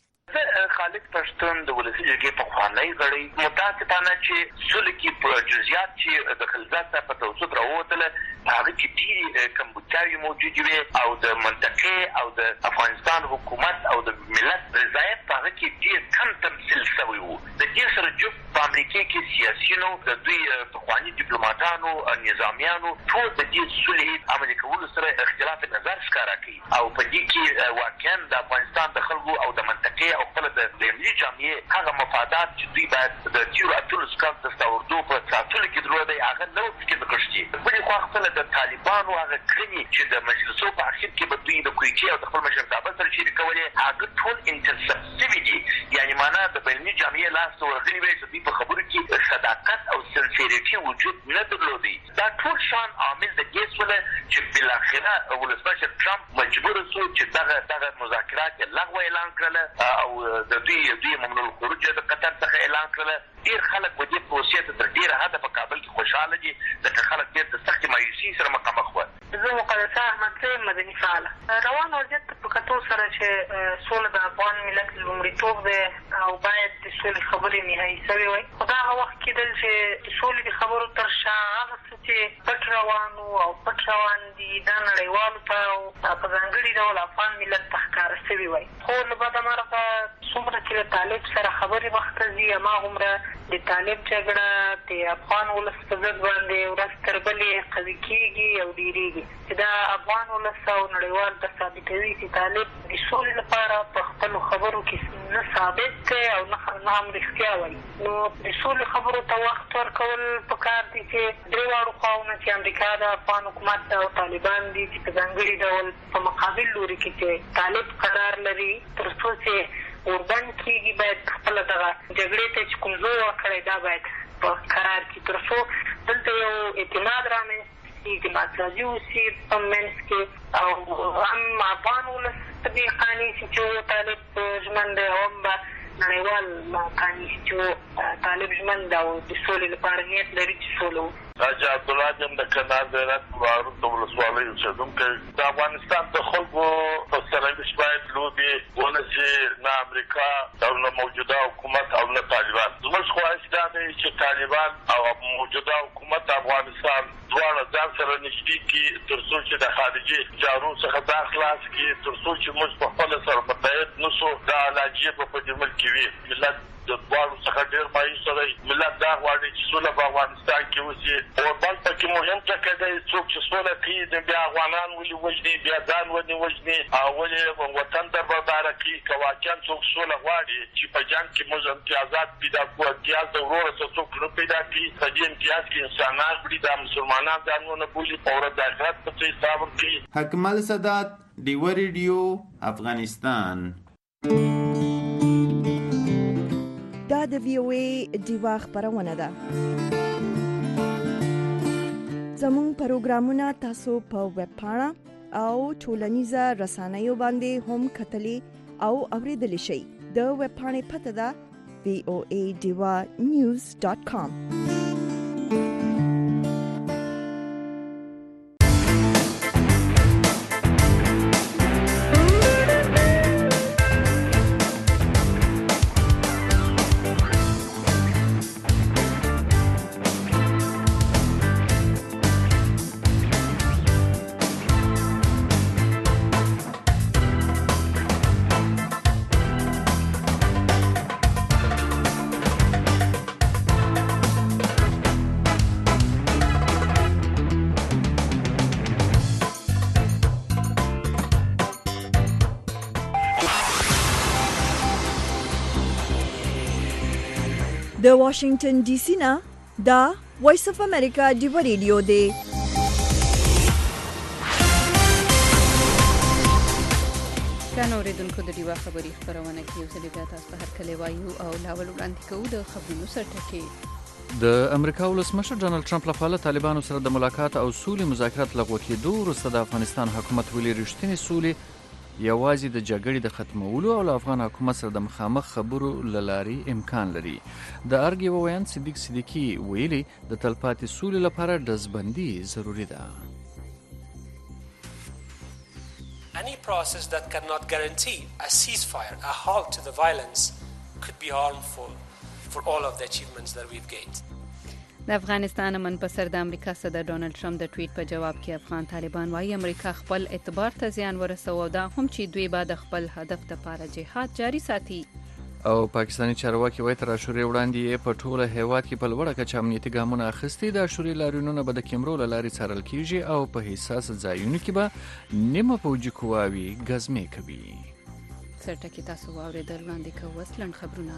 خالد پښتون د ولسی جرګې په خوانۍ غړي متاسفانه چې سلکی په جزئیات چې د خلافت په توسط راوتله هغه چې ډېری کمبودچاوي موجود وي او د منطقې او د افغانستان حکومت او د ملت رضایت هغه کې ډېر کم تمثيل شوی وو. د دې سره جوړ په امریکا کې سیاسيونو د دوی پخواني ډیپلوماټانو نظامیانو ټول د دې صلح عملي کولو سره اختلاف نظر ښکارا کوي او په دې کې واقعا د افغانستان د خلکو او د منطقې او خپل د ملي جامعې هغه مفادات چې دوی باید د تیرو اتلو څخه د تاوردو په ساتلو کې درلودي هغه نو فکر وکړي. بلې خو خپل د طالبانو هغه کړنی چې د مجلسو په اخر کې به دوی د کویټې او د خپل مشرتابه سره شریکولې هغه ټول انټرسپټیوي دي، یعنی معنا د ملي جامعې لاس ورغلي وي چې دوی په خبرو کې صداقت او سنسیریټي وجود نه درلودي. دا ټول شان عامل د دې سره چې بل اخره ولسمشر ټرمپ مجبور شو چې دغه مذاکرات لغوه اعلان کړل او د دوی ممنوع الخروج د قطر څخه اعلان کړل. ډیر خلک په دې پروسې ته تر ډیره حد په کابل کې خوشاله دي، ځکه خلک ډېر د سختې مایوسۍ سره مخامخ وو. زه مقدسه احمد زی مدني فعاله روان وضعیت په کتو سره چې سوله د افغان ملت لومړیتوب دی او باید د سولې خبرې نهایي شوې وای. خو دا هغه وخت کېدل چې د سولې د خبرو تر شا هغه څه چې پټ روان دي دا نړیوالو ته او په ځانګړي ډول افغان ملت ته ښکاره شوي وای. خو له بده مرغه څومره چې د طالب سره خبرې مخته ځي هماغومره د طالب جګړه د افغان ولس په ضد باندې ورځ تر بلې قوي کېږي او ډېرېږي چې دا افغان ولس او نړیوال ته ثابتوي چې طالب د سولې لپاره په خپلو خبرو کې نه ثابت دی او نه هم رښتیا وایي. نو د سولې خبرو ته وخت ورکول پکار دي چې درېواړو خواوو چې امریکا د افغان حکومت او طالبان دي چې په ځانګړي ډول په مقابل لوري کې چې طالب قرار لري تر څو چې اوربند کېږي باید خپله دغه جګړې ته چې کوم زور ورکړی دا باید په قرار کړي تر څو دلته یو اعتماد رامنځته شي، اعتماد سازي وشي په منځ کې او هم افغان ولس په دې قانع شي چې طالب ژمن دی او هم به نړیوال قانع شي چې طالب ژمن دی او د سولې لپاره نیت لري چې سوله وکړي. حاجي عبدالله جان د کندهار د هرات معروف د ولسوالۍ اوسېدونکی د افغانستان د خلکو په سرنوشت باید لوبې ونشي، نه امریکا او نه موجوده حکومت او نه طالبان. زموږ خواهش دا دی چې طالبان او موجوده حکومت افغانستان دواړه ځان سره نږدې کړي تر څو چې د خارجي چارو څخه دا خلاص کړي، تر څو چې موږ په خپله سره متحد نه شو دا لاجیې به په دې ملک کې وي. ملت د دواړو څخه ډېر مایوسه دی. ملت دا غواړي چې سوله په افغانستان کې وشي. اوربند پکې مهم ټکی دی، څوک چې سوله کوي نو بیا افغانان ولې وژني، بیا ځان ولې وژني او ولې وطن دربرداره کوي. که واقعا څوک سوله غواړي چې په جنګ کې موږ امتیازات پیدا کړو، امتیاز د وروره څه څوک نه پیدا کړي، په دې امتیاز کې انسانان کړي دا مسلمانان ځانونه بولي په ورځ د آخرت په څه حساب ورکوي. حکمل سادات، ډیوه ریډیو، افغانستان. دا د وی او ای ډیوا خبرونه ده. زموږ پروګرامونه تاسو په ویب پاڼه او ټولنیزه رسنیو باندې هم کتلی او اوریدلی شئ. د ویب پاڼې پته ده voadewa.news.com. د واشنگټن ډي سي نه دا وایس اف امریکا ډیو ریډیو دی. کانو اوریدونکو د ډیوا خبري خبرونه کې یو ځل بیا تاسو ته هرکلی وایو او لاول وړاندې کوو د خبرونو سرټکی. د امریکا ولسمشر ډانلډ ټرمپ لخوا له طالبانو سره د ملاقات او سولې مذاکرات لغوه کېدو وروسته د افغانستان حکومت ویلي رښتینې سولې یوازې د جګړې د ختمولو او له افغان حکومت سره د مخامخ خبرو له لارې امکان لري. د ارګ یوه ویاند صدیق صدیقي ویلي د تلپاتې سولې لپاره ډزبندي ضروري ده. Any process that cannot guarantee a ceasefire, a halt to the violence, could be harmful for all of the achievements that we've gained. د افغانستان امن په سر د امریکا صدر ډونلډ ټرمپ د ټویټ په جواب کې افغان طالبان وايي امریکا خپل اعتبار ته زیان ورسوي او دا هم چې دوی به د خپل هدف لپاره جهاد جاري ساتي. او پاکستاني چارواکي وایي تر عاشورې وړاندې په ټوله هیواد کې په لوړه کچه امنیتي ګامونه اخیستي. د عاشورې لاریونونه به د کیمرو له لارې څارل کیږي او په حساس ځایونو کې به نیمه پوځي قواوې ګزمې کوي. سرټکی تاسو واورېدل. وړاندې کوو اوس لنډ خبرونه.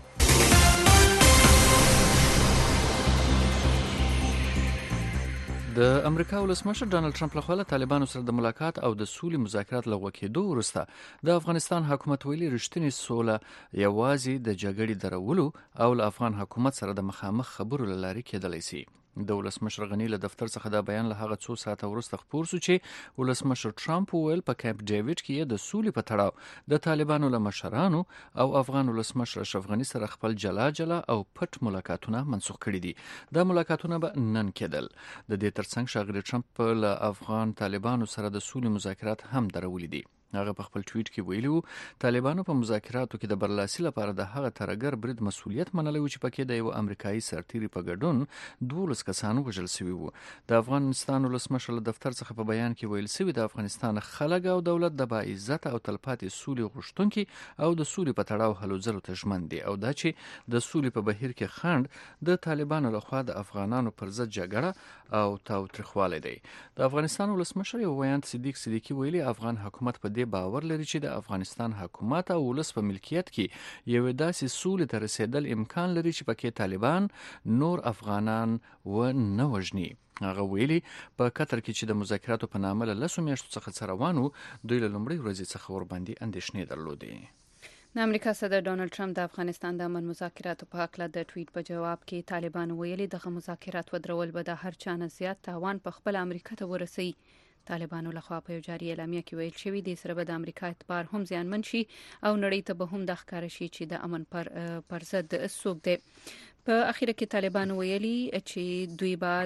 د امریکا ولسمشر ډانلډ ټرمپ لخوا له طالبانو سره د ملاقات او د سولې مذاکرات لغوه کېدو وروسته د افغانستان حکومت ویلي رښتینې سوله یوازې د جګړې درولو او له افغان حکومت سره د مخامخ خبرو له لارې کېدلی شي. د ولسمشر غني له دفتر څخه دا بیان له هغه څو ساعته وروسته خپور شو چې ولسمشر ټرمپ وویل په کیمپ ډیوډ کې د سولې په تړاو د طالبانو له مشرانو او افغان ولسمشر اشرف غني سره خپل جلا او پټ ملاقاتونه منسوخ کړي دي. دا ملاقاتونه به نن کېدل. د دې ترڅنګ ښاغلي ټرمپ له افغان طالبانو سره د سولې مذاکرات هم درولي دي. هغه په خپل ټویټ کې ویلي وو طالبانو په مذاکراتو کې د برلاسي لپاره د هغه ترګر برید مسؤلیت منلی و چې پکې د یو امریکایي سرتیري په ګډون 12 کسان وژل شوي وو. د افغانستان ولسمشر له دفتر څخه په بیان کې ویل شوي د افغانستان خلک او دولت د باعزت او تلپاتې سولې غوښتونکي او د سولې په تړاو هلو ځلو ته ژمن دي او دا چې د سولې په بهیر کې خنډ د طالبانو لخوا د افغانانو پر ضد جګړه او تاوتریخوالی دی. د افغانستان ولسمشر یو ویاند صدیق صدیقي ویلي افغان حکومت په دې باور لري چې د افغانستان حکومت او ولس په ملکیت کې یو داسې سولې ته رسیدل امکان لري چې پکې طالبان نور افغانان و نه وژني. هغه ویلي په قطر کې چې د مذاکراتو په نامه له 10 میاشتو څخه روان وو دوی له لومړۍ ورځې څخه ورباندې اندېښنې درلودې. د امریکا صدر ډونلډ ټرمپ د افغانستان د امن مذاکراتو په حق له د ټویټ په جواب کې طالبان ویلي دغه مذاکرات ودرول به د هر چا نه زیات تاوان په خپل امریکا ته ورسوي. طالبانو لخوا په یو جاري اعلامیه کې ویل شوی دی سره به د امریکا اعتبار هم زیانمن شي او نړۍ ته به هم د ښکار شي چې د امن پر ضد څوک دی. په اخیره کې طالبان ویلي چې دوی په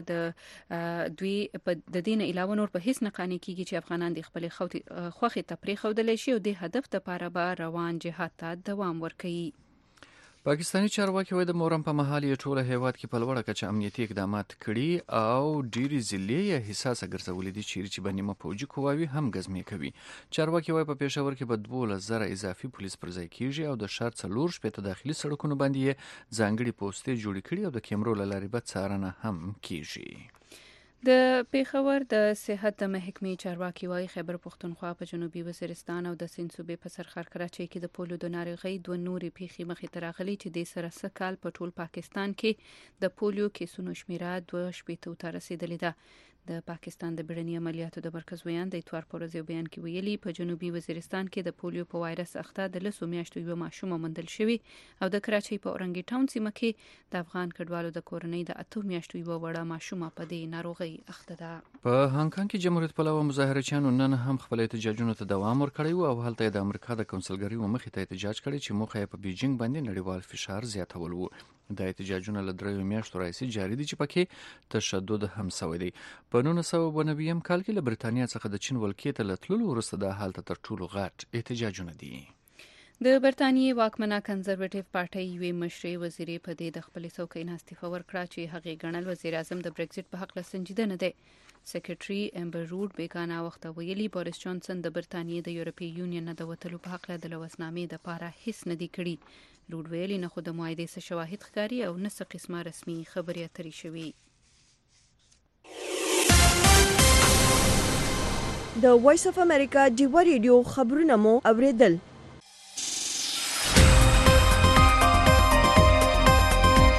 د دین علاوه نور په هیڅ نه قانع کیږي چې افغانان د خپل خوخي ته پریښودل شي او د هدف لپاره به روان جهاد ته دوام ورکړي. پاکستاني چارواکي وایي د محرم په مهال یې ټوله هیواد کې په لوړه کچه امنیتي اقدامات کړي او ډېرې ضلعې یې حساسه ګرځولې دي چیرې چې به نیمه پوځي قواوې هم ګزمې کوي. چارواکي وایي په پېښور کې به 12,000 اضافي پولیس پر ځای کیږي او د ښار 4 داخلي سړکونو باندې یې ځانګړي پوستې جوړې کړي او د کیمرو له لارې به څارنه هم کیږي. د پېښور د صحت د محکمې چارواکي وايي خیبر پښتونخوا په جنوبي وزیرستان او د سیند صوبې په سرخر کراچۍ کې د پولیو د ناروغۍ 2 نورې پیښې مخې ته راغلي چې د سره سکال په ټول پاکستان کې د پولیو کیسونو شمیره 2 ته رسیدلې ده. د پاکستان د بیړني عملیاتو د مرکز ویاند د اتوار په ورځ بیان کې ویلي په جنوبي وزیرستان کې د پولیو په وایرس اخته د 10 میاشتو یو ماشوم موندل شوی او د کراچۍ په اورنګي ټاون سیمه کې د افغان کډوالو د کورنۍ د 8 میاشتو یو وړه ماشوم په دې ناروغي اخته ده. په هانګ کانګ کې جمهوریت پلوه مظاهرچیانو نن هم خپل احتجاجونو ته دوام ورکړی او هلته د امریکا د کونسلګرۍ مخې ته احتجاج کړی چې موخه یې په بیجینګ باندې نړیوال فشار زیاتول و. د احتجاجونو له 3 میاشتو راځي جاري دي چې پکې تشدد هم شوی دی. په 1990 کال کې له برتانیا څخه د چین ولکې ته لتلو وروسته د حالت تر ټولو غټ احتجاجونه دي. د برتانیې واکمنه کنزرویټیو پارټۍ یوې مشرې وزیرې په دې د خپلې څوکۍ نه استعفا ورکړه چې هغې ګڼل وزیر اعظم د برګزټ په حق له سنجیده نه دی. سیکریټري امبر رود بیگانه وخت ویلي بوریس جانسن د برتانیې د یورپی یونین نه د وتلو په حق له د لوسنامې د پاره هیڅ نه دی کړی. رود ویلي نه خو د معاهدې څخه شواهد ښکاري او نه څه قسمه رسمي خبري اترې شوي. د وایس اف امریکا ډیو ریډیو خبرونه مو اوریدل.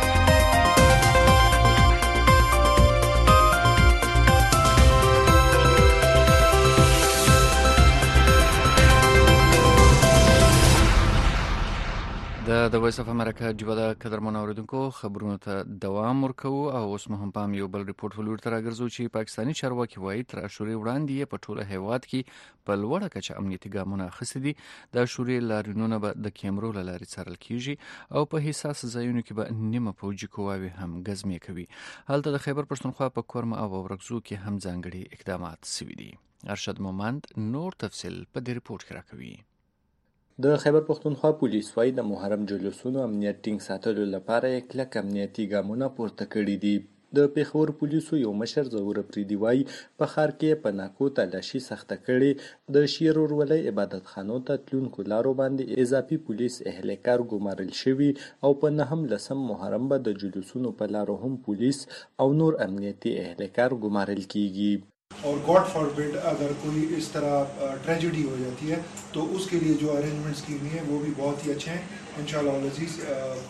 د وایس اف امریکا ډیو د قدرمن اوریدونکو خبرونو ته دوام ورکوو او اوس مهم پام یو بل ریپورت ولور تر راګرځو چې پاکستاني چارواکي وایي تر عاشوري وړاندې په ټوله هیواد کې په لوړه کچه امنیتي ګامونه اخیستي دي. د عاشوري لارینونه به د کیمرو له لارې څارل کیږي او په حساس ځایونو کې به نیمه پوجي قواوې هم ګزمې کوي. هلته د خیبر پښتونخوا په کورم او ورغزو کې هم ځانګړي اقدامات شوي دي. ارشد مومند نور تفصیل په دې ریپورت کې راکوي. د خیبر پښتونخوا پولیس وايي د محرم جلوسونو امنیت ټینګ ساتلو لپاره یې کلک امنیتي ګامونه پورته کړي دي. د پیښور پولیسو یو مشر ظهور افریدي وايي په ښار کې په ناکو تلاشي سخته کړې. د شیر ورولۍ عبادت خانو ته تلونکو لارو باندې اضافي پولیس اهلکار ګمارل شوي او په 9 محرم به د جلوسونو په لارو هم پولیس او نور امنیتي اهلکار ګمارل کیږي. और God forbid अगर कोई इस तरह ट्रेजेडी हो जाती है तो उसके लिए जो अरेंजमेंट्स की हुई हैं वो भी बहुत ही अच्छे हैं. इंशाअल्लाह अज़ीज़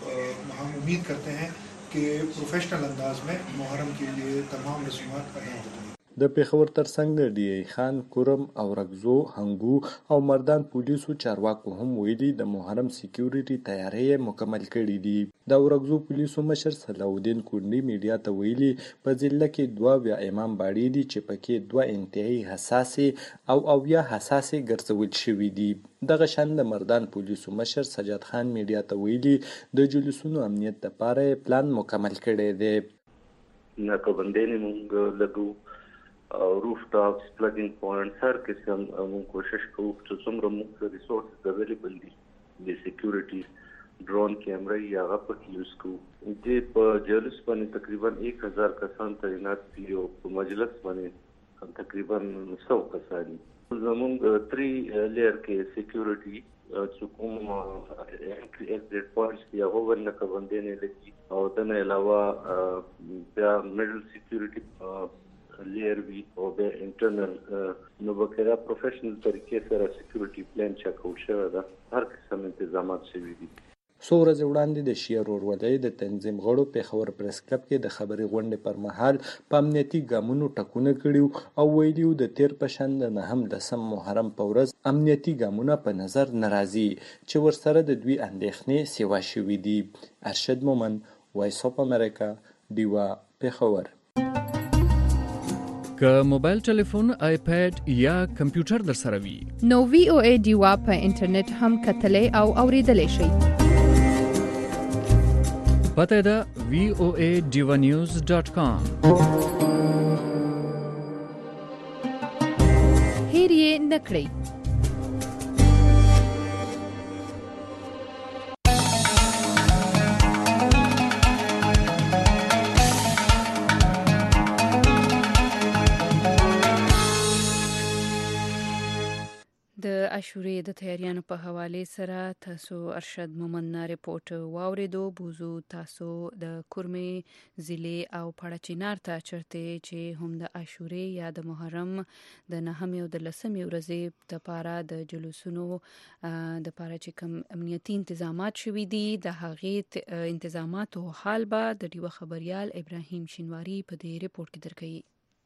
हम उम्मीद करते हैं कि प्रोफेशनल अंदाज में मुहर्रम के लिए तमाम रसूमात अदा होते हैं. د پیښور ترڅنګ د ډی ای خان کورم او رګزو هنګو او مردان پولیسو چارواکو هم ویلي د محرم سکیورټي تیاری مکمل کړي دي. د رګزو پولیسو مشر صلاح الدین کونډي میډیا ته ویلي په ضلع کې 2 امام باړي دي چې پکې 2 انتهایی حساسه او یا حساسه ګرځول شوي دي. دغه شان د مردان پولیسو مشر سجاد خان میډیا ته ویلي د جلوسونو امنیت لپاره پلان مکمل کړي دي. نه کوبندې موږ لګو روف ټاپس پلګینګ پوینټس هر قسم موږ کوشش کوو چې څومره موږ ریسورسز اویلیبل دي د سکیورټي ډرون کیمرا یا غوښتل یوز کوو. د په جلوس باندې تقریبا 1000 کسان تعینات دي او په مجلس باندې تقریبا 100 کسان. زموږ 3 لیر کې سکیورټي چې کوم ایگزیټ پوینټس دی هغه ورنه کوبندې نه لګي او د نه علاوه بیا میډل سکیورټي لیر وی او به انټرنل نو بکره پروفیشنل طریقې سره سکیورټي پلان چک او شوی دا هر قسم تنظیمات شوي دي. څو ورځې وړاندې د شیر ورولۍ د تنظیم غړو پیښور پریس کلب کې د خبري غونډې پر مهال په امنیتي ګامونو ټکونه کړي او ویلي د تیر په شان د 9 محرم په ورځ امنیتي ګامونه په نظر ناراضي چې ورسره د دوی اندېښنې سیوا شوي دي. ارشد مومند وایس اف امریکا دیوا پیښور. که موبایل ټلیفون آیپاد یا کمپیوټر در سره وي نو وی او ای دیوا په انټرنیټ هم کتلې او اوریدلې شئ. پته ده voaDivanews.com. هیر یې نکړئ. د عاشوري د تیاریانو په حواله سره تاسو ارشد مومند ریپورت واوریدو. بوزو تاسو د کورمې ضلع او پړچینار ته چرته چې هم د عاشوري یا د محرم د 9 او د 10 ورځې لپاره د جلوسونو د لپاره چې کوم امنیتي تنظیمات شوي دي د هغې تنظیماتو حال به د ډیو خبريال ابراهیم شینواری په دې ریپورت کې درکوي.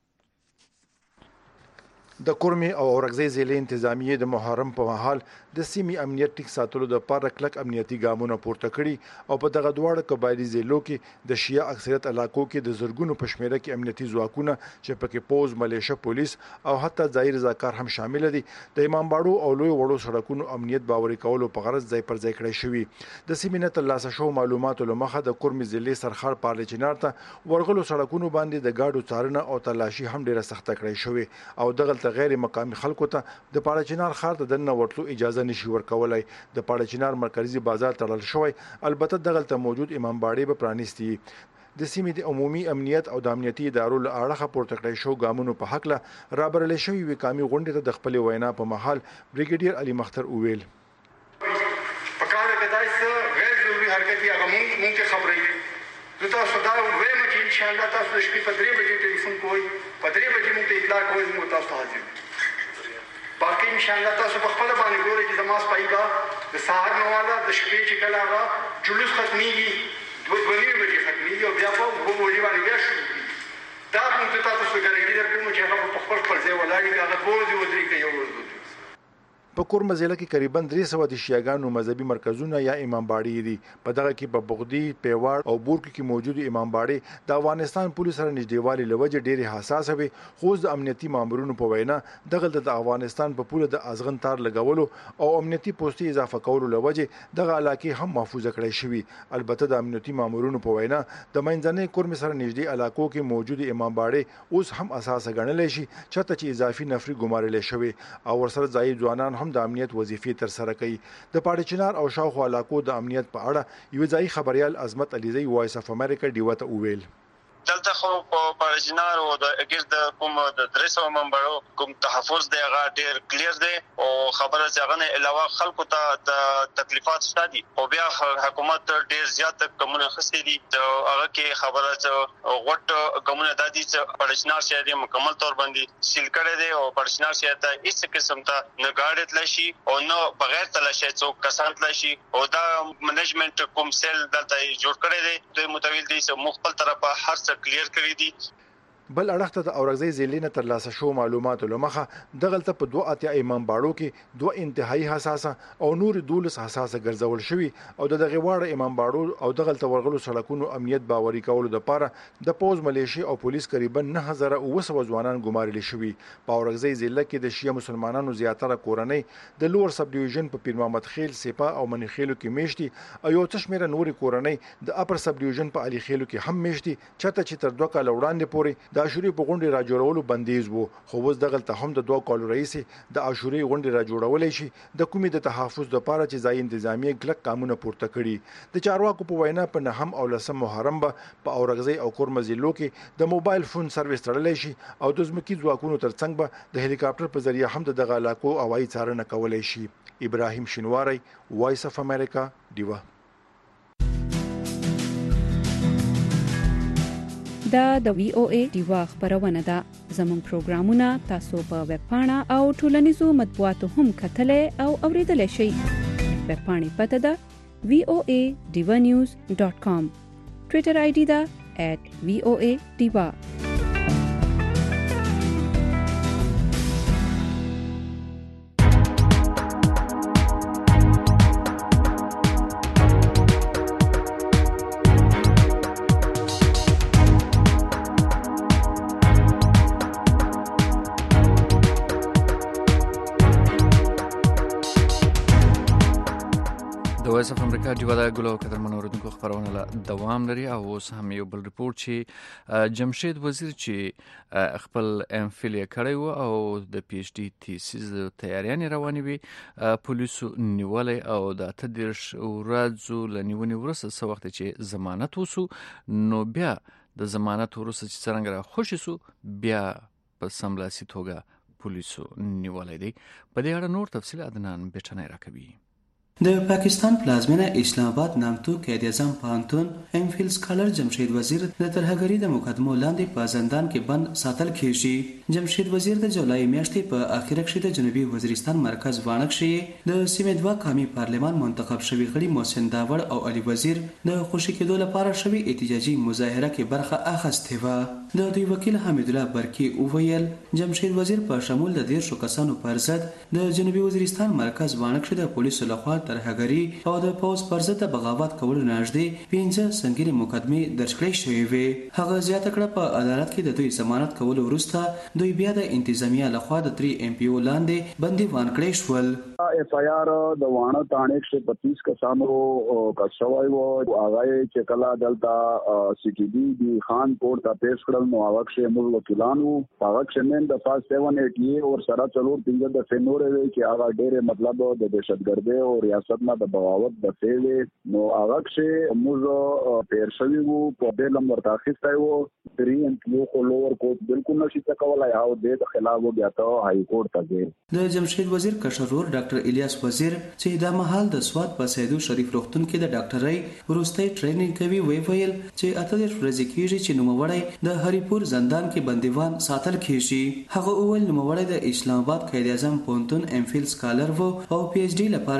د کورمې او اورګزۍ ضلع انتظامیه د محرم په مهال د سیمې امنیت ټینګ ساتلو لپاره کلک امنیتي ګامونه پورته کړي او په دغه دواړه قبایلي ضلعو کې د شیعه اکثریت علاقو کې د زرګونو په شمیره کې امنیتي ځواکونه چې پکې پوز، ملیشه، پولیس او حتی ځایي رضاکار هم شامل دي د امام باړو او لوی وړو سړکونو امنیت باوري کولو په غرض ځای پر ځای کړی شوی. د سیمې نه ترلاسه شوو معلوماتو له مخه د کورمې ضلع سرخار پارلچینار ته ورغلو سړکونو باندې د ګاډو څارنه او تلاشي هم ډیره سخته کړی شوی او دغه غیر مقامي خلکو ته د پاړچینار ښار ته دننه ورتلو اجازه نشي ورکولای. د پاړچینار مرکزی بازار تړل شوی، البته دغلته موجود امام باړې به پرانیستي. د سیمې د عمومي امنیت او د امنیتي ادارو له اړخه پورته کړی شو ګامونو په حق له رابرل شوی وکامي غونډې ته د خپل وینا په محل بریګیډیر علي مختر اوویل پکاره کدای څه غیر ضروري حرکت یا مونږ ته خبرې زه تاسو دا وایم چې ان شاء الله تاسو د شپې په 3 بجې ټلیفون کوئ، په 3 بجې مونږ ته اطلاع کوئ، مونږ تاسو ته حاضر. باقي ان شاء الله تاسو په خپل باندې ګورئ چې زما سپایګه د سهار نه والا د شپې چې کله هغه جلوس ختميږي 2:30 بجې ختميږي او بیا په 2 بجې باندې بیا شروع کیږي. دا موږ ته تاسو ګارانټي درکوم چې هغه په خپل ځای ولاړ وي، هغه بوزي ودرې کوي یو ورځ. په کورم ضلع کې قریبا 300 د شیعاګانو مذهبي مرکزونه یا امام باړې دي. په دغه کې په بغدی، پیواړ او بورک کې موجود امام باړې د افغانستان پولیس سره نږدېوالي لوجه ډېری حساسه وي، خو د امنیتي مامورینو په وینا دغه د افغانستان په پوله د ازغن تار لګولو او امنیتي پوسټي اضافه کولو لوجه دغه علاقې هم محفوظه کړې شوی. البته د امنیتي مامورینو په وینا د منځنۍ کورم سره نږدې علاقو کې موجود امام باړې اوس هم اساسه ګڼل شي، چاته چې اضافي نفري ګمارل شوی او ورسره ځای ځوانان هم د امنیت وظیفې تر سره کوي. د پاړې چنار او شاوخوا علاقو د امنیت په اړه یو ځای خبريال عظمت علیزی وایس اف امریکا ډیو ته وویل. دلته خو په پارجنار او د اګرد کوم د 300 منبرو کوم تحفظ دی هغه ډیر کلیر دی او خبره ځغه نه علاوه خلکو ته د تکلیفات شته دي او بیا حکومت ډیر زیات کومه خسته دي هغه کې خبره غټ کومه د دې پارجنار شه دی مکمل تور باندې سیل کړي دي او پارجنار شه ته هیڅ قسم ته نه ګاډت لشي او نو بغیر تلشه څوک کسانت لشي او دا منیجمنت کوم سیل دلته جوړ کړي دي د متویل دي مخبل طرفه هر کلیر کړی دي. بل اړخته د اورغزي زیلینه تر لاسه شو معلوماتو لمخه دغلته په 2 امام باړو کې 2 انتهایی حساسه او نور 12 حساسه ګرځول شوی او د دغه واړه امام باړو او دغلته ورغلو سړکونو امنیت باوري کولو لپاره د پوز ملیشي او پولیس قریبا 9000 ځوانان ګمارل شوی. په اورغزي ضلع کې د شیعه مسلمانانو زیاتره کورنۍ د لوړ سب ډیویژن په پیر محمد خیل، سپا او منیخیلو کې میشتي او یو تشمیره نوري کورنۍ د اپر سب ډیویژن په علي خیلو کې هم میشتي، چاته چې تر 2 کال وړاندې پورې د عاشوري په غونډې را جوړولو بندیز وو، خو اوس دغلته هم د 2 کال رئیس د عاشوري غونډې را جوړولې شي د کومې د تحفظ لپاره چې ځای انتظامیه کلک قانون پورته کړي. د چارواکو په وینا په 9 او 10 محرم په اورغزي او کورم ضلعو کې د موبایل فون سرویس تړلی شي او د ځمکې ځواکونو ترڅنګ به د هلیکاپټر په ذریعہ هم دغه علاقو هوایي څارنه کولای شي. ابراهیم شینواری، وایس اف امریکا، ډیوا. دا د وی او ای ډیوا خبرونه ده. زموږ پروګرامونه تاسو په ویب پاڼه او ټولنیزو مطبوعاتو هم کتلای او اوریدلای شئ. ویب پاڼې پته ده voanews.com. ټویټر آی ډي ده @voa_diva. وایس اف امریکا ډیوا د ګلو قدر منوردونکو خبرونه لا دوام لري او اوس هم یو بل ریپورت چې جمشید وزیر چې خپل ام فیل کړی و او د پی ایچ ډي تیسیس تیاریانې روانې وي پولیسو نیولې او د 13 ورځو لنیونې ورسره څه وخت چې ضمانت وسو نو بیا د ضمانت ورسره چې څنګه را خوشی سو بیا په سملاسي توګه پولیسو نیولې دي. په دې اړه نور تفصیل عدنان بچنای راکوي. د پاکستان پلازمینه اسلام آباد نامتو قائد اعظم پانتون ام فیل سکالر جمشید وزیر د ترهګری د مقدمو لاندې په زندان کې بند ساتل کیږي. جمشید وزیر د جولای میاشتې په اخر کې د جنوبي وزیرستان مرکز وانکشي د سیمې 2 قومي پارلمان منتخب شوی غړي محسن داور او علي وزیر د خوشی کېدو لپاره شوی احتجاجي مظاهره کې برخه اخیسته و. د دوی وکیل حمید الله برکی اوویل جمشید وزیر په شمول د 13 کسانو پر ضد د جنوبي وزیرستان مرکز وانکشي د پولیسو لخوا ترهګری او د پوز پر ضد بغاوت کولو نږدې 15 سنگینې مقدمې درج کړې شوې وې. هغه زیاته کړه په عدالت کې د دوی ضمانت کولو وروسته دوی بیا د انتظامیه لخوا د 3 ام پی او لاندې بندیوان کړی شول. F I R د وانه تانه 125 کسانو کا شوای وو هغه چې کلا دلتا سی ټي بي دی خان کوټ ته پیش کړل نو هغه چې موږ وکیلانو هغه چې نن د 578 او سره چلور څنګه د فنورې وی چې هغه ډېر مطلب د دهشتګردۍ او ریاست نه د بغاوت د فعل نو هغه چې موږ پیر شوی وو په دې لمر تاخیستای وو 3 ام پی او لوور کوټ بالکل نشي کولای او د خلاف بیا ته هاي کورټ ته ځي. د جمشید وزیر کشرور ډاکټر الیاس وزیر چې د مهال د سواد په سیدو شریف روغتون کې د ډاکټرۍ وروستۍ ټریننګ کوي ویل چې اته د ورځې کېږي چې نوموړی د هریپور زندان کې بندیوان ساتل کېږي. هغه اول نوموړی د اسلام آباد قائد اعظم پونتون ام فیل سکالر وو او پی ایچ ډي لپاره تیاری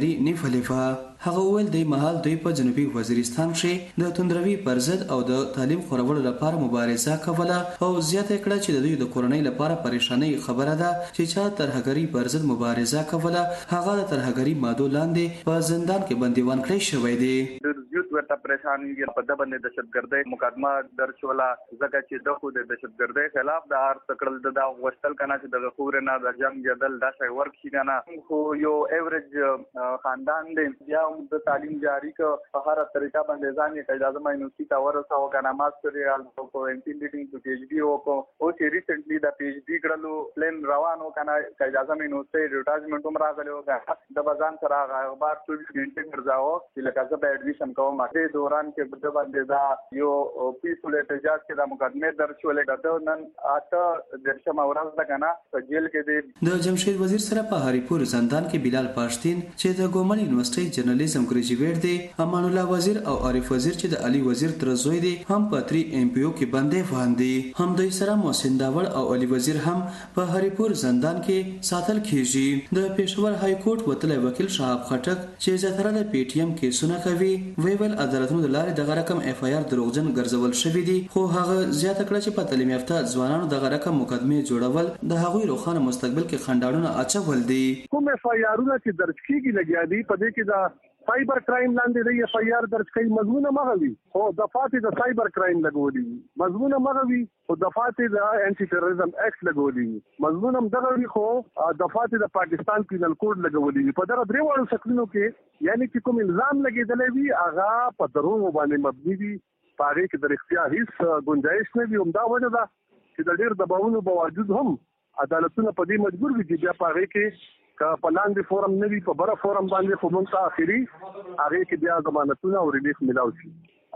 زرداری نیفلیفا هغه ول د محل دوی په جنوبي وزیرستان کې د توندروي پر ضد او د تعلیم خورولو لپاره مبارزه کوله او زیاته کړه چې د دوی د کورنۍ لپاره پریشانی خبره ده چې چا ترهګری پر ضد مبارزه کوله هغه د ترهګری ماده لاندې په زندان کې بندیوان کړی شوی دی. یوت ورته پریشان دي په د باندې دهشتګردۍ مقدمه درج ولا ځکه چې د خو د دهشتګردۍ خلاف د هر تکړل د وشتل کنه چې د غفور نه د جنگ جدل دا شی ورک شي نه خو یو ایوریج خاندان دی یا د تعلیم جاری کو په هر طریقه باندې ځان یې اجازه ماینوسی تا ورساو کنه ماستر یې کو انټیلیټینګ ټو پی ایچ ډی او چې ریسنټلی د پی ایچ ډی کړلو پلان روانو کنه اجازه ماینوسی ریټایرمنټ هم راغلی و د بازان سره اخبار 24 غنټه ګرځاو چې لکه زه به ایډمیشن کوم د دوران کې د باندې دا یو پیسفل احتجاج کې د مقدمه درج ولې د نن اته درشم ورځ ده کنه په جیل کې د جمشید وزیر سره په هریپور زندان کې بلال پاشتین چې د ګومل یونیورسيټي جرنالیزم ګریجویټ دی امان الله وزیر او عارف وزیر چې د علي وزیر ترزوی دی هم په 3 ام پی او کې باندې وهاندي هم دوی سره محسن داور او علي وزیر هم په هریپور زندان کې ساتل کیږي. د پېښور های کورټ وتلی وکیل شهاب خټک چې زیاتره د پی ټی ایم کیسونه کوي ویل عدالتونو د لارې دغه رقم اف آی آر دروغجن ګرځول شوی دی خو هغه زیاته کړه چې په تعلیم یافته ځوانانو دغه رقم مقدمه جوړول د هغوی روښانه مستقبل کې خنډاړونه اچول دي. کوم اف آی آرونه چې درج کیږي لګیا دي په دې کې دا سایبر کرائم لاندې د اف آی آر درج کوي مضمون مغوي او دفعات د سایبر کرائم لګولي مضمون مغوي او دفعات د انټي ټیرریزم اکټ لګولي مضمون هم دغه خو دفعات د پاکستان پینل کوډ لګولي په دغه درې وړو شکلونو کې یعنی چې کوم الزام لګیدلې وي هغه په دروغ باندې مبني دي پاره کې د اختیار هیڅ گنجائش نه وي همدا وجه ده چې د ډېر دباونو باوجود هم عدالتونه په دې مجبور دي چې بیا پاره کې که په لاندې فورم نه وي په بره فورم باندې خو مونږ ته اخري هغه کې بیا ضمانتونه او ریلیف ملاو شي.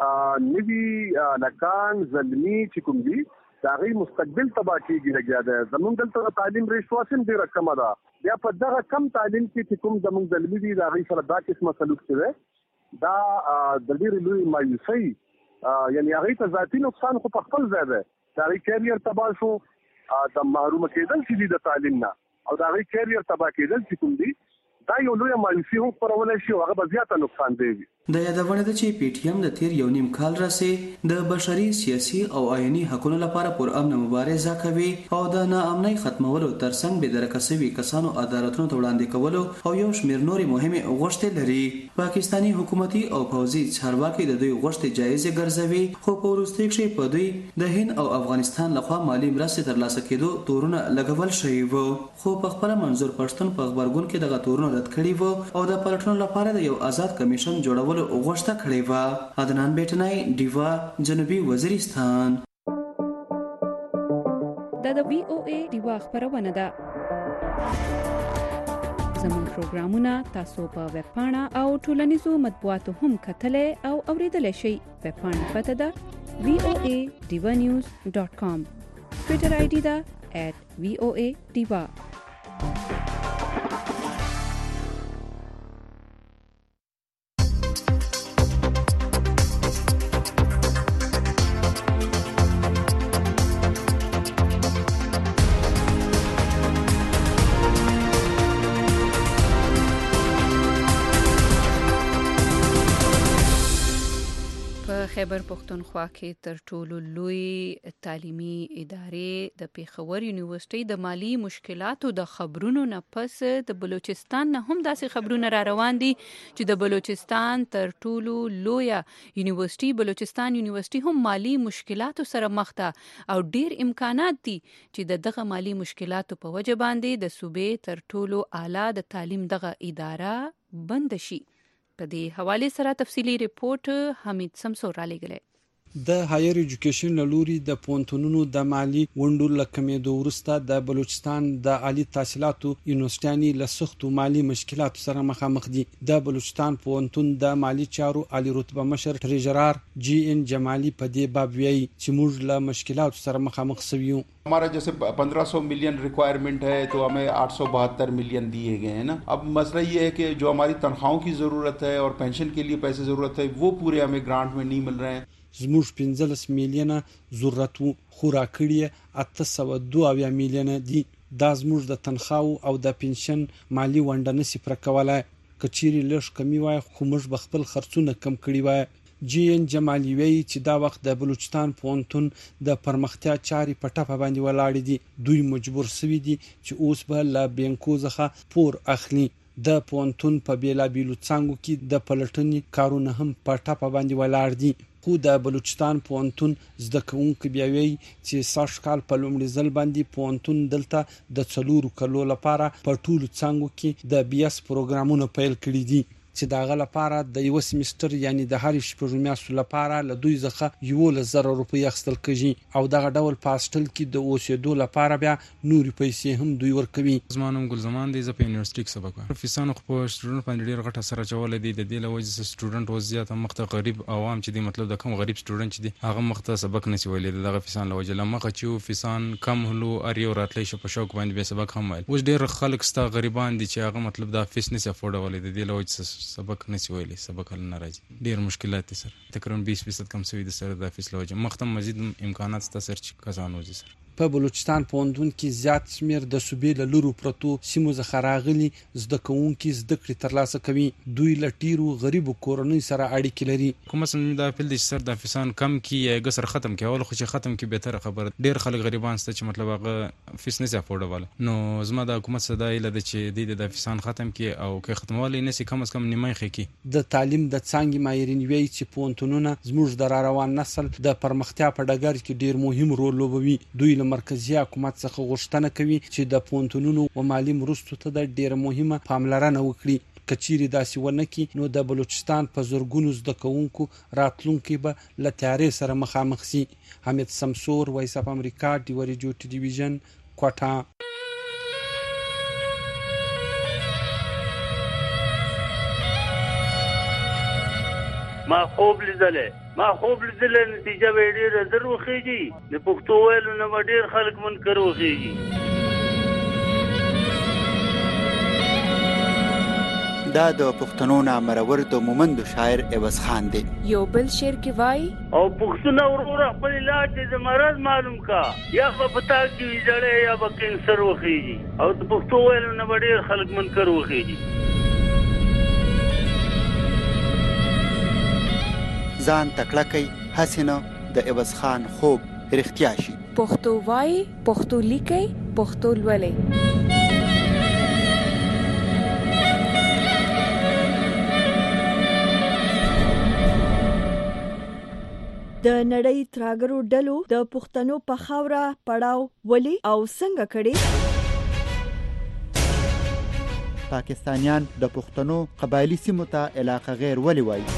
نوي لکان زلمی چې کوم دي دا غي مستقبل تبا کیږي لګیا ده زمونږ دلته تعلیم ریشواسم ډیره کم ده بیا په دغه کم تعلیم کې کوم زمونږ زلمی دي دا غي سره دا قسمه سلوک شوی دا د ډیر لوی مایوسي یعنی هغه ته ذاتی نقصان خو په خپل ځای ده دا غي کیریئر تبا شو د محروم کېدل چې د تعلیم نه او دا غي کیریئر تبا کېدل چې کوم دي دا یو لوی مایوسي هم پرولای شي او هغه به زیاته نقصان دی. د یادونه ده چې پی ټی ایم د تیر یو نیم کال راځي د بشري سیاسي او آئینی حقوقو لپاره پر امن مبارزه کوي او د ناامنۍ ختمولو ترڅنګ به درکسوي کسانو عدالتونو ته وړاندې کولو او یو شمېر نورې مهمه غوښتنې لري. پاکستانی حکومتي او پوځي چارواکي د دوی غوښتنې جایزه ګرځوي خو په وروستي کې په دوی د هند او افغانستان لخوا مالی مرستې ترلاسه کېدو تورونه لګول شوي وو خو په خپل منظور پښتون په خبرګون کې دغه تورونه رد کړي وو او د پلټنو لپاره د یو آزاد کمیشن جوړولو غوښته کړې وه. عدنان بیٹنای دیوا جنوبي وزیرستان. د وی او ای دیوا خبرونه ده. زموږ پروګرامونه تاسو په ویب پاڼه او ټولنیزو مطبوعاتو هم کتلای او اوریدلای شئ. ویب پاڼه پته ده voadivanews.com. ټویټر آی ډی ده @voadiva. خیبر پختونخوا کې تر ټولو لوی تعلیمي ادارې د پیښور یونیورسيټي د مالی مشکلاتو د خبرونو نه پس د بلوچستان نه هم داسې خبرونه را روان دي چې د بلوچستان تر ټولو لوی یونیورسيټي بلوچستان یونیورسيټي هم مالی مشکلاتو سره مخ ده او ډیر امکانات دي چې دغه مالی مشکلاتو په وجه باندې د صوبې تر ټولو اعلی د تعلیم دغه اداره بند شي. په دې حواله سره تفصيلي ریپورت حمید سمسور را لګلې. د هایر ایجوکیشن لوري د پونتونونو د مالی وندو لکمې د ورسته د بلوچستان د عالی تحصیلاتو یونیورسيټي له سختو مالی مشکلاتو سره مخامخ دي. د بلوچستان پونتون د مالی چارو عالی رتبه مشر ټریجرار جی ان جمالی په دې باب ویي چې موږ له مشکلاتو سره مخامخ سویو. हमारा जैसे 1500 मिलियन रिक्वायरमेंट है तो हमें 872 मिलियन दिए गए हैं ना. अब मसला ये है कि जो हमारी तनख्वाहों की ज़रूरत है और पेंशन के लिए पैसे ज़रूरत है वो पूरे हमें ग्रांट में नहीं मिल रहे हैं. زموږ 15 میلیونه ضرورت خورا کړی 802 میلیونه دي. دا زموږ د تنخواو او د پنشن مالی ونډه نسی پر کولای. کچيري لږ کمی وای خو موږ بخپل خرڅونه کم کړی وای. جی ان جمالی وی چې دا وخت د بلوچستان پونتون د پرمختیا چاري په ټاپه باندې ولاړ دي. دوی مجبور سوي دي چې اوس به لا بینکو څخه پور اخلي. د پونتون په بیلابیلو څنګه کې د پلټنې کارونه هم په ټاپه باندې ولاړ دي. خو د بلوچستان پونتون زده کوونکو بیا وی چې ساش کال په لومړي ځل باندې پونتون دلته د 4 کلو لپاره په ټولو څنګه کې د بیاس پروګرامونه پیل کړي دي چې دا غل لپاره د یو سیمستر یعنی د هر شپږ میاشتو لپاره له دوی څخه 1,000 روپۍ اخیستل کېږي او دغه ډول پاستل کې د اوسېدو لپاره بیا نوري پیسې هم دوی ورکوي. زمانم ګل زمان دی ز په یونیورسيټي کې سبق وایم. فیسانو خو سټوډنټ باندې ډیر غټه سره چول دي د دې لوجه سټوډنټ وضعیت مخته غریب عوام چې دی مطلب د کوم غریب سټوډنټ چې دی هغه مخته سبق نشي ویلې دغه فیسان لوجه لمخه چې فیسان کم هلو اریو راتلې شو په شوق باندې به سبق هم ویل. اوس ډیر خلک ستا غریبان دي چې هغه مطلب د فیس نشي افورډ ولې د دې لوجه سبق نشي ویلې سبق هل ناراضي. ډیر مشکلات دي سر تقریبا 20% کم شوی د سر د فیس لوجه مختم مزید امکانات ست سر چې کسانو دي سر. په بلوچستان پوندون کې زیات شمیر د صوبې له لورو پروتو سیمو څخه راغلي زده کوونکي زده کړې ترلاسه کوي. دوی له ټیرو غریبو کورنۍ سره اړیکې لري. کوم څه دا فل د سر د فیسان کم کی یا ګسر ختم کی اول خو چې ختم کی به تر خبر ډیر خلک غریبان ست چې مطلب هغه فیس نه افورډبل نو زما د حکومت صدای له چې د فیسان ختم کی او کې ختموالی نسی کم از کم نیمه خې کی. د تعلیم د څنګه ماهرین وی چې پونتونونه زموږ د روان نسل د پرمختیا په ډګر کې ډیر مهم رول لوبوي. دوی له مرکزی حکومت څخه غوښتنه کوي چې د پونتونونو او مالی مرستو ته د ډیر مهمه پاملرنه وکړي. کچيري داسې ونه کی نو د بلوچستان په زورګونو زده کوونکو راتلونکي به له تیارې سره مخامخ شي. حمید سمسور وایس اف امریکا دیوري جو ټلویزیون کوټا. ما خوب لیدلې نتیجه به ډېره زر وخیږي. د پښتو ویلو نه ډېر خلک منکر وخیږي. دا د پښتنو نامرور د مومند شاعر عوض خان دی. یو بل شعر کې وای او پښتون ورور خپل علاج د مرض معلوم کا یا په پتا کې ویځړې یا په کینسر وخیږي او د پښتو ویلو نه ډېر خلک منکر وخیږي. ځان تکړه کوي حسینه د عوض خان خوب رښتیا شي. پښتو وای پښتو لیکي پښتو لولي. د نړۍ تراګرو ډلو د پښتنو په خاوره پړاو ولي او څنګه کړي. پاکستانیان د پښتنو قبایلی سیمو ته علاقه غیر ولي وایي.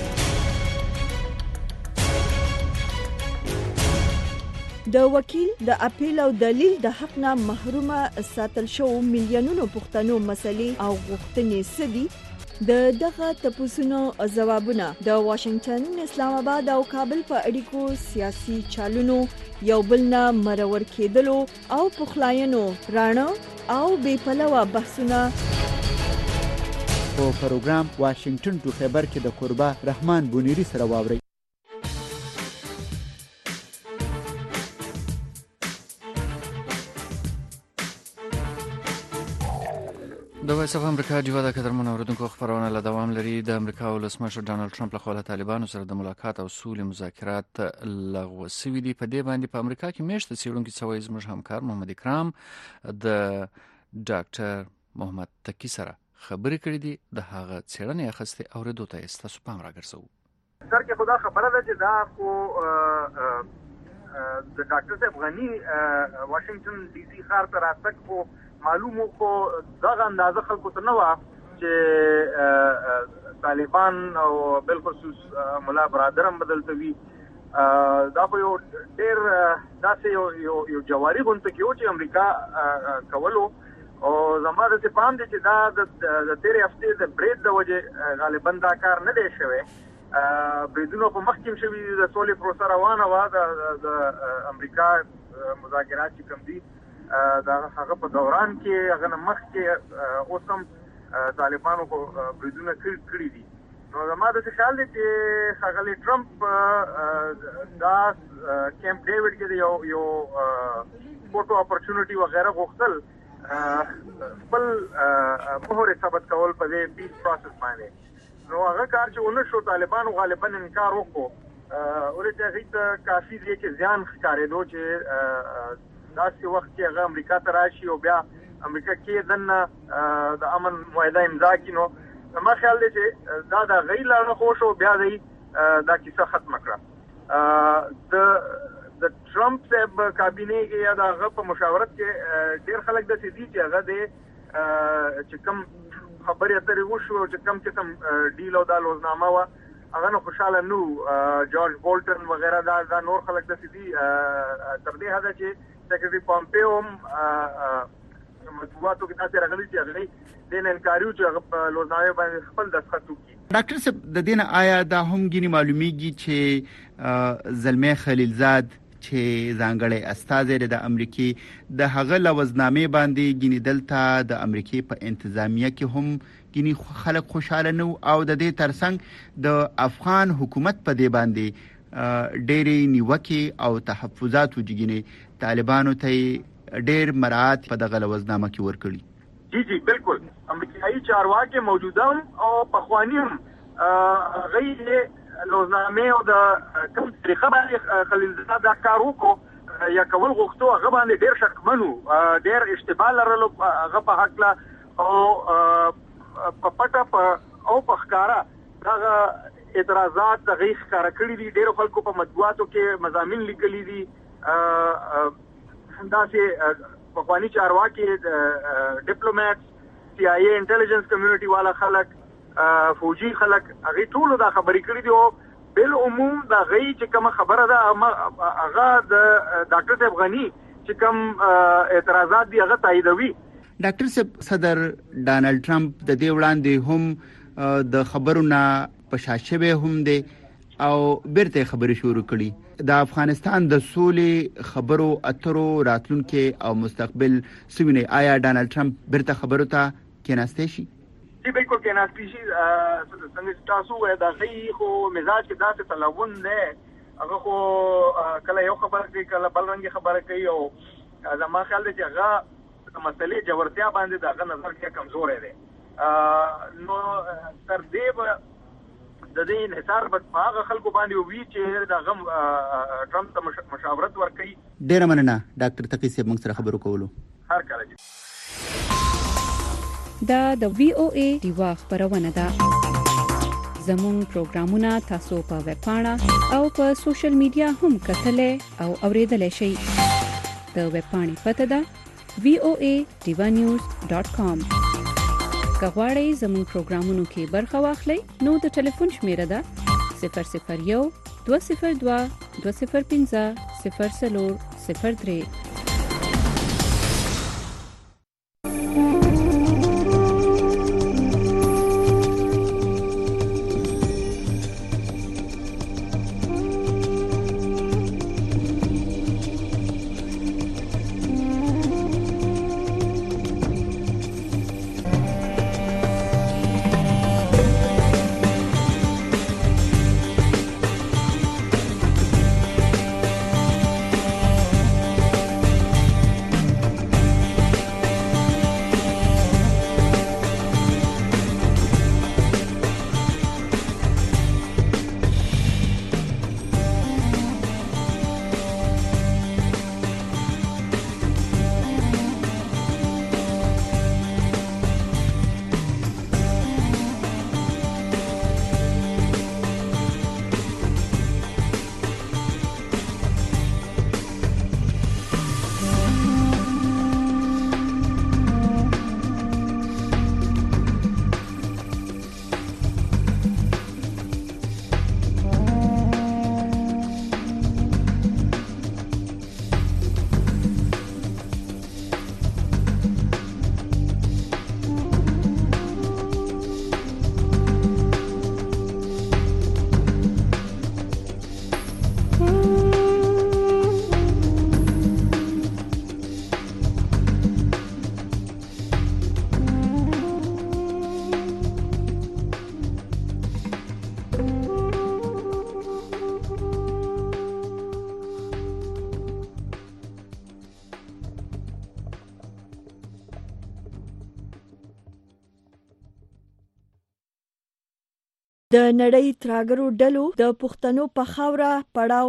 د وکیل د اپیل او دلیل د حق نه محرومه ساتل شو میلیونونو پښتنو مسلې او غوښتنې سدي. د دغه تپوسونو ځوابونه د واشنگټن، اسلام آباد او کابل په اړیکو سیاسي چالونو یو بل نه مرور کېدلو او پخلاینو رانه او بې پلوه بحثونه په پروګرام واشنگټن ټو خبر کې د قربا رحمان بونیری سره واوري. د وایس اف امریکا ډیوا د قدرمنو اوریدونکو خبرونه له دوام لري. د امریکا ولسمشر ډانلډ ټرمپ له خوا طالبانو سره د ملاقات او سولې مذاکرات لغوه شوي دي. په دې باندې په امریکا کې میشته څېړونکي څوي زموږ همکار محمد اکرام د ډاکټر محمد تقی سره خبرې کړې دي. د هغه څېړنې اخیستې اوریدو ته ستاسو پام راګرځو. سر کې خدا خبره ده چې دا خو د ډاکټر صاحب غنی واشنگټن ډي سي ښار ته راتګ خو معلومو خو دغه اندازه خلکو ته نه وه چې طالبان او بالخصوص ملا برادر هم بدلته وي. دا خو یو ډېر داسې یو جواري غونډه کې و چې امریکا کولو او زما داسې پام دی چې دا د تېرې هفتې د برید د وجې غالبا دا کار نه دی شوی. بریدونو په مخکې هم شوي د سولې پروسه روانه وه. د امریکا مذاکرات چې کوم دي دا هغه په دوران کې هغه مخکې اوس هم طالبانو بریدونه کړي دي. نو زما داسې خیال دی چې ښاغلی ټرمپ دا کیمپ ډیوډ کې د یو فوټو اپرچونټي وغیره غوښتل خپل مهر ثبت کول په دې پیس پروسس باندې نو هغه کار چې ونه شو طالبانو غالبا انکار وکړو ورته هیڅ کافي دی چې ځان ښکارېدو چې داسې وخت کې هغه امریکا ته راشي او بیا امریکا کې دنه د امن معاهده امضا کړي نو ما خیال دی چې دا د غیر لاره خو شو بیا دی دا کیسه ختم کړه د ټرمپ صاحب کابینه کې یا د هغه په مشاورت کې ډېر خلک د دې چې هغه دی چې کوم خبرې اترې وشو چې کوم قسم ډیل او دا لوزنامه وه هغه نه خوشحاله نو جورج بولټن وغیره دا نور خلک د دې تر دې حده چې سیکرټري پامپیو هم مطبوعاتو کې تاسو راغلي چې هغه د انکاریو چې هغه لوزنامه باندې خپل دستخط وکړي. ډاکټر صاحب د دې نه آیا دا هم ګینه معلومیږي چې زلمی خلیلزاد چې ځانګړی استازی د امریکای د هغه لوزنامه باندې ګینه دلته د امریکای په انتظامیه کې هم ګینه خلک خوشاله نو او د دې ترڅنګ د افغان حکومت په دې باندې ډېری نیوکه او تحفظات وجګینه طالبانو ته ډېر مراعات په دغه لوزنامه کې ورکړي. جی بالکل امریکایي چارواکي موجوده او پخوانی هم غیر لوزنامه او د کوم طریقه باندې خلیلزاد دا کار وکړو یا کول غوښتو هغه باندې ډېر شکمنو ډېر اشتباه لرلو هغه په حق لا او په پټه او په ښکارا دا اعتراضات د غیخ کار کړی دي ډېر خلکو په مطبوعاتو کې مضامین لیکلي دي دا چې پخوانی چارواکي ډیپلوماټ سی آی ای انټيليجنس کمیونټي والا خلک فوجي خلک هغه ټول دا خبرې کړې دي او بل عموم دا غي چې کوم خبره ده هغه د ډاکټر صاحب غني چې کوم اعتراضات دي هغه تاییدوي. ډاکټر صاحب صدر ډانلډ ټرمپ د دې وړاندې هم د خبرونه په شاشه هم دي او بیرته خبرې شروع کړي د افغانستان د سولې خبرو اترو راتلونکو او مستقبل سوینه آیا ډانلډ ټرمپ بیرته خبرو ته کېناستې شي؟ جی بالکل کېناستې شي. څنګه تاسو وایي دا غي خو مزاج کې داسې تلون نه هغه خو کله یو خبره کوي کله بل رنګ خبره کوي او زما خیال دی چې هغه مسلې جوړتیا باندې دغه نظر کې کمزور دی نو تر دې د دې انحصار په هغه خلکو باندې وی چې د ټرمپ ته مشاورت ورکړي. ډیر مننه ډاکټر تقی صاحب موږ سره خبرو کولو. هر کله دا د وی او ای دیوا خبرونه ده. زموږ پروګرامونه تاسو په ویب پاڼه او په سوشل میډیا هم کتلې او اوریدلای شئ. د ویب پاڼې پته ده voanews.com. کغواړئ زموږ پروګرامونو کې برخه واخلئ نو د ټلیفون شمیره ده 001 202 205 0403. د نړۍ تراګرو ډلو د پښتنو په خاوره پړاو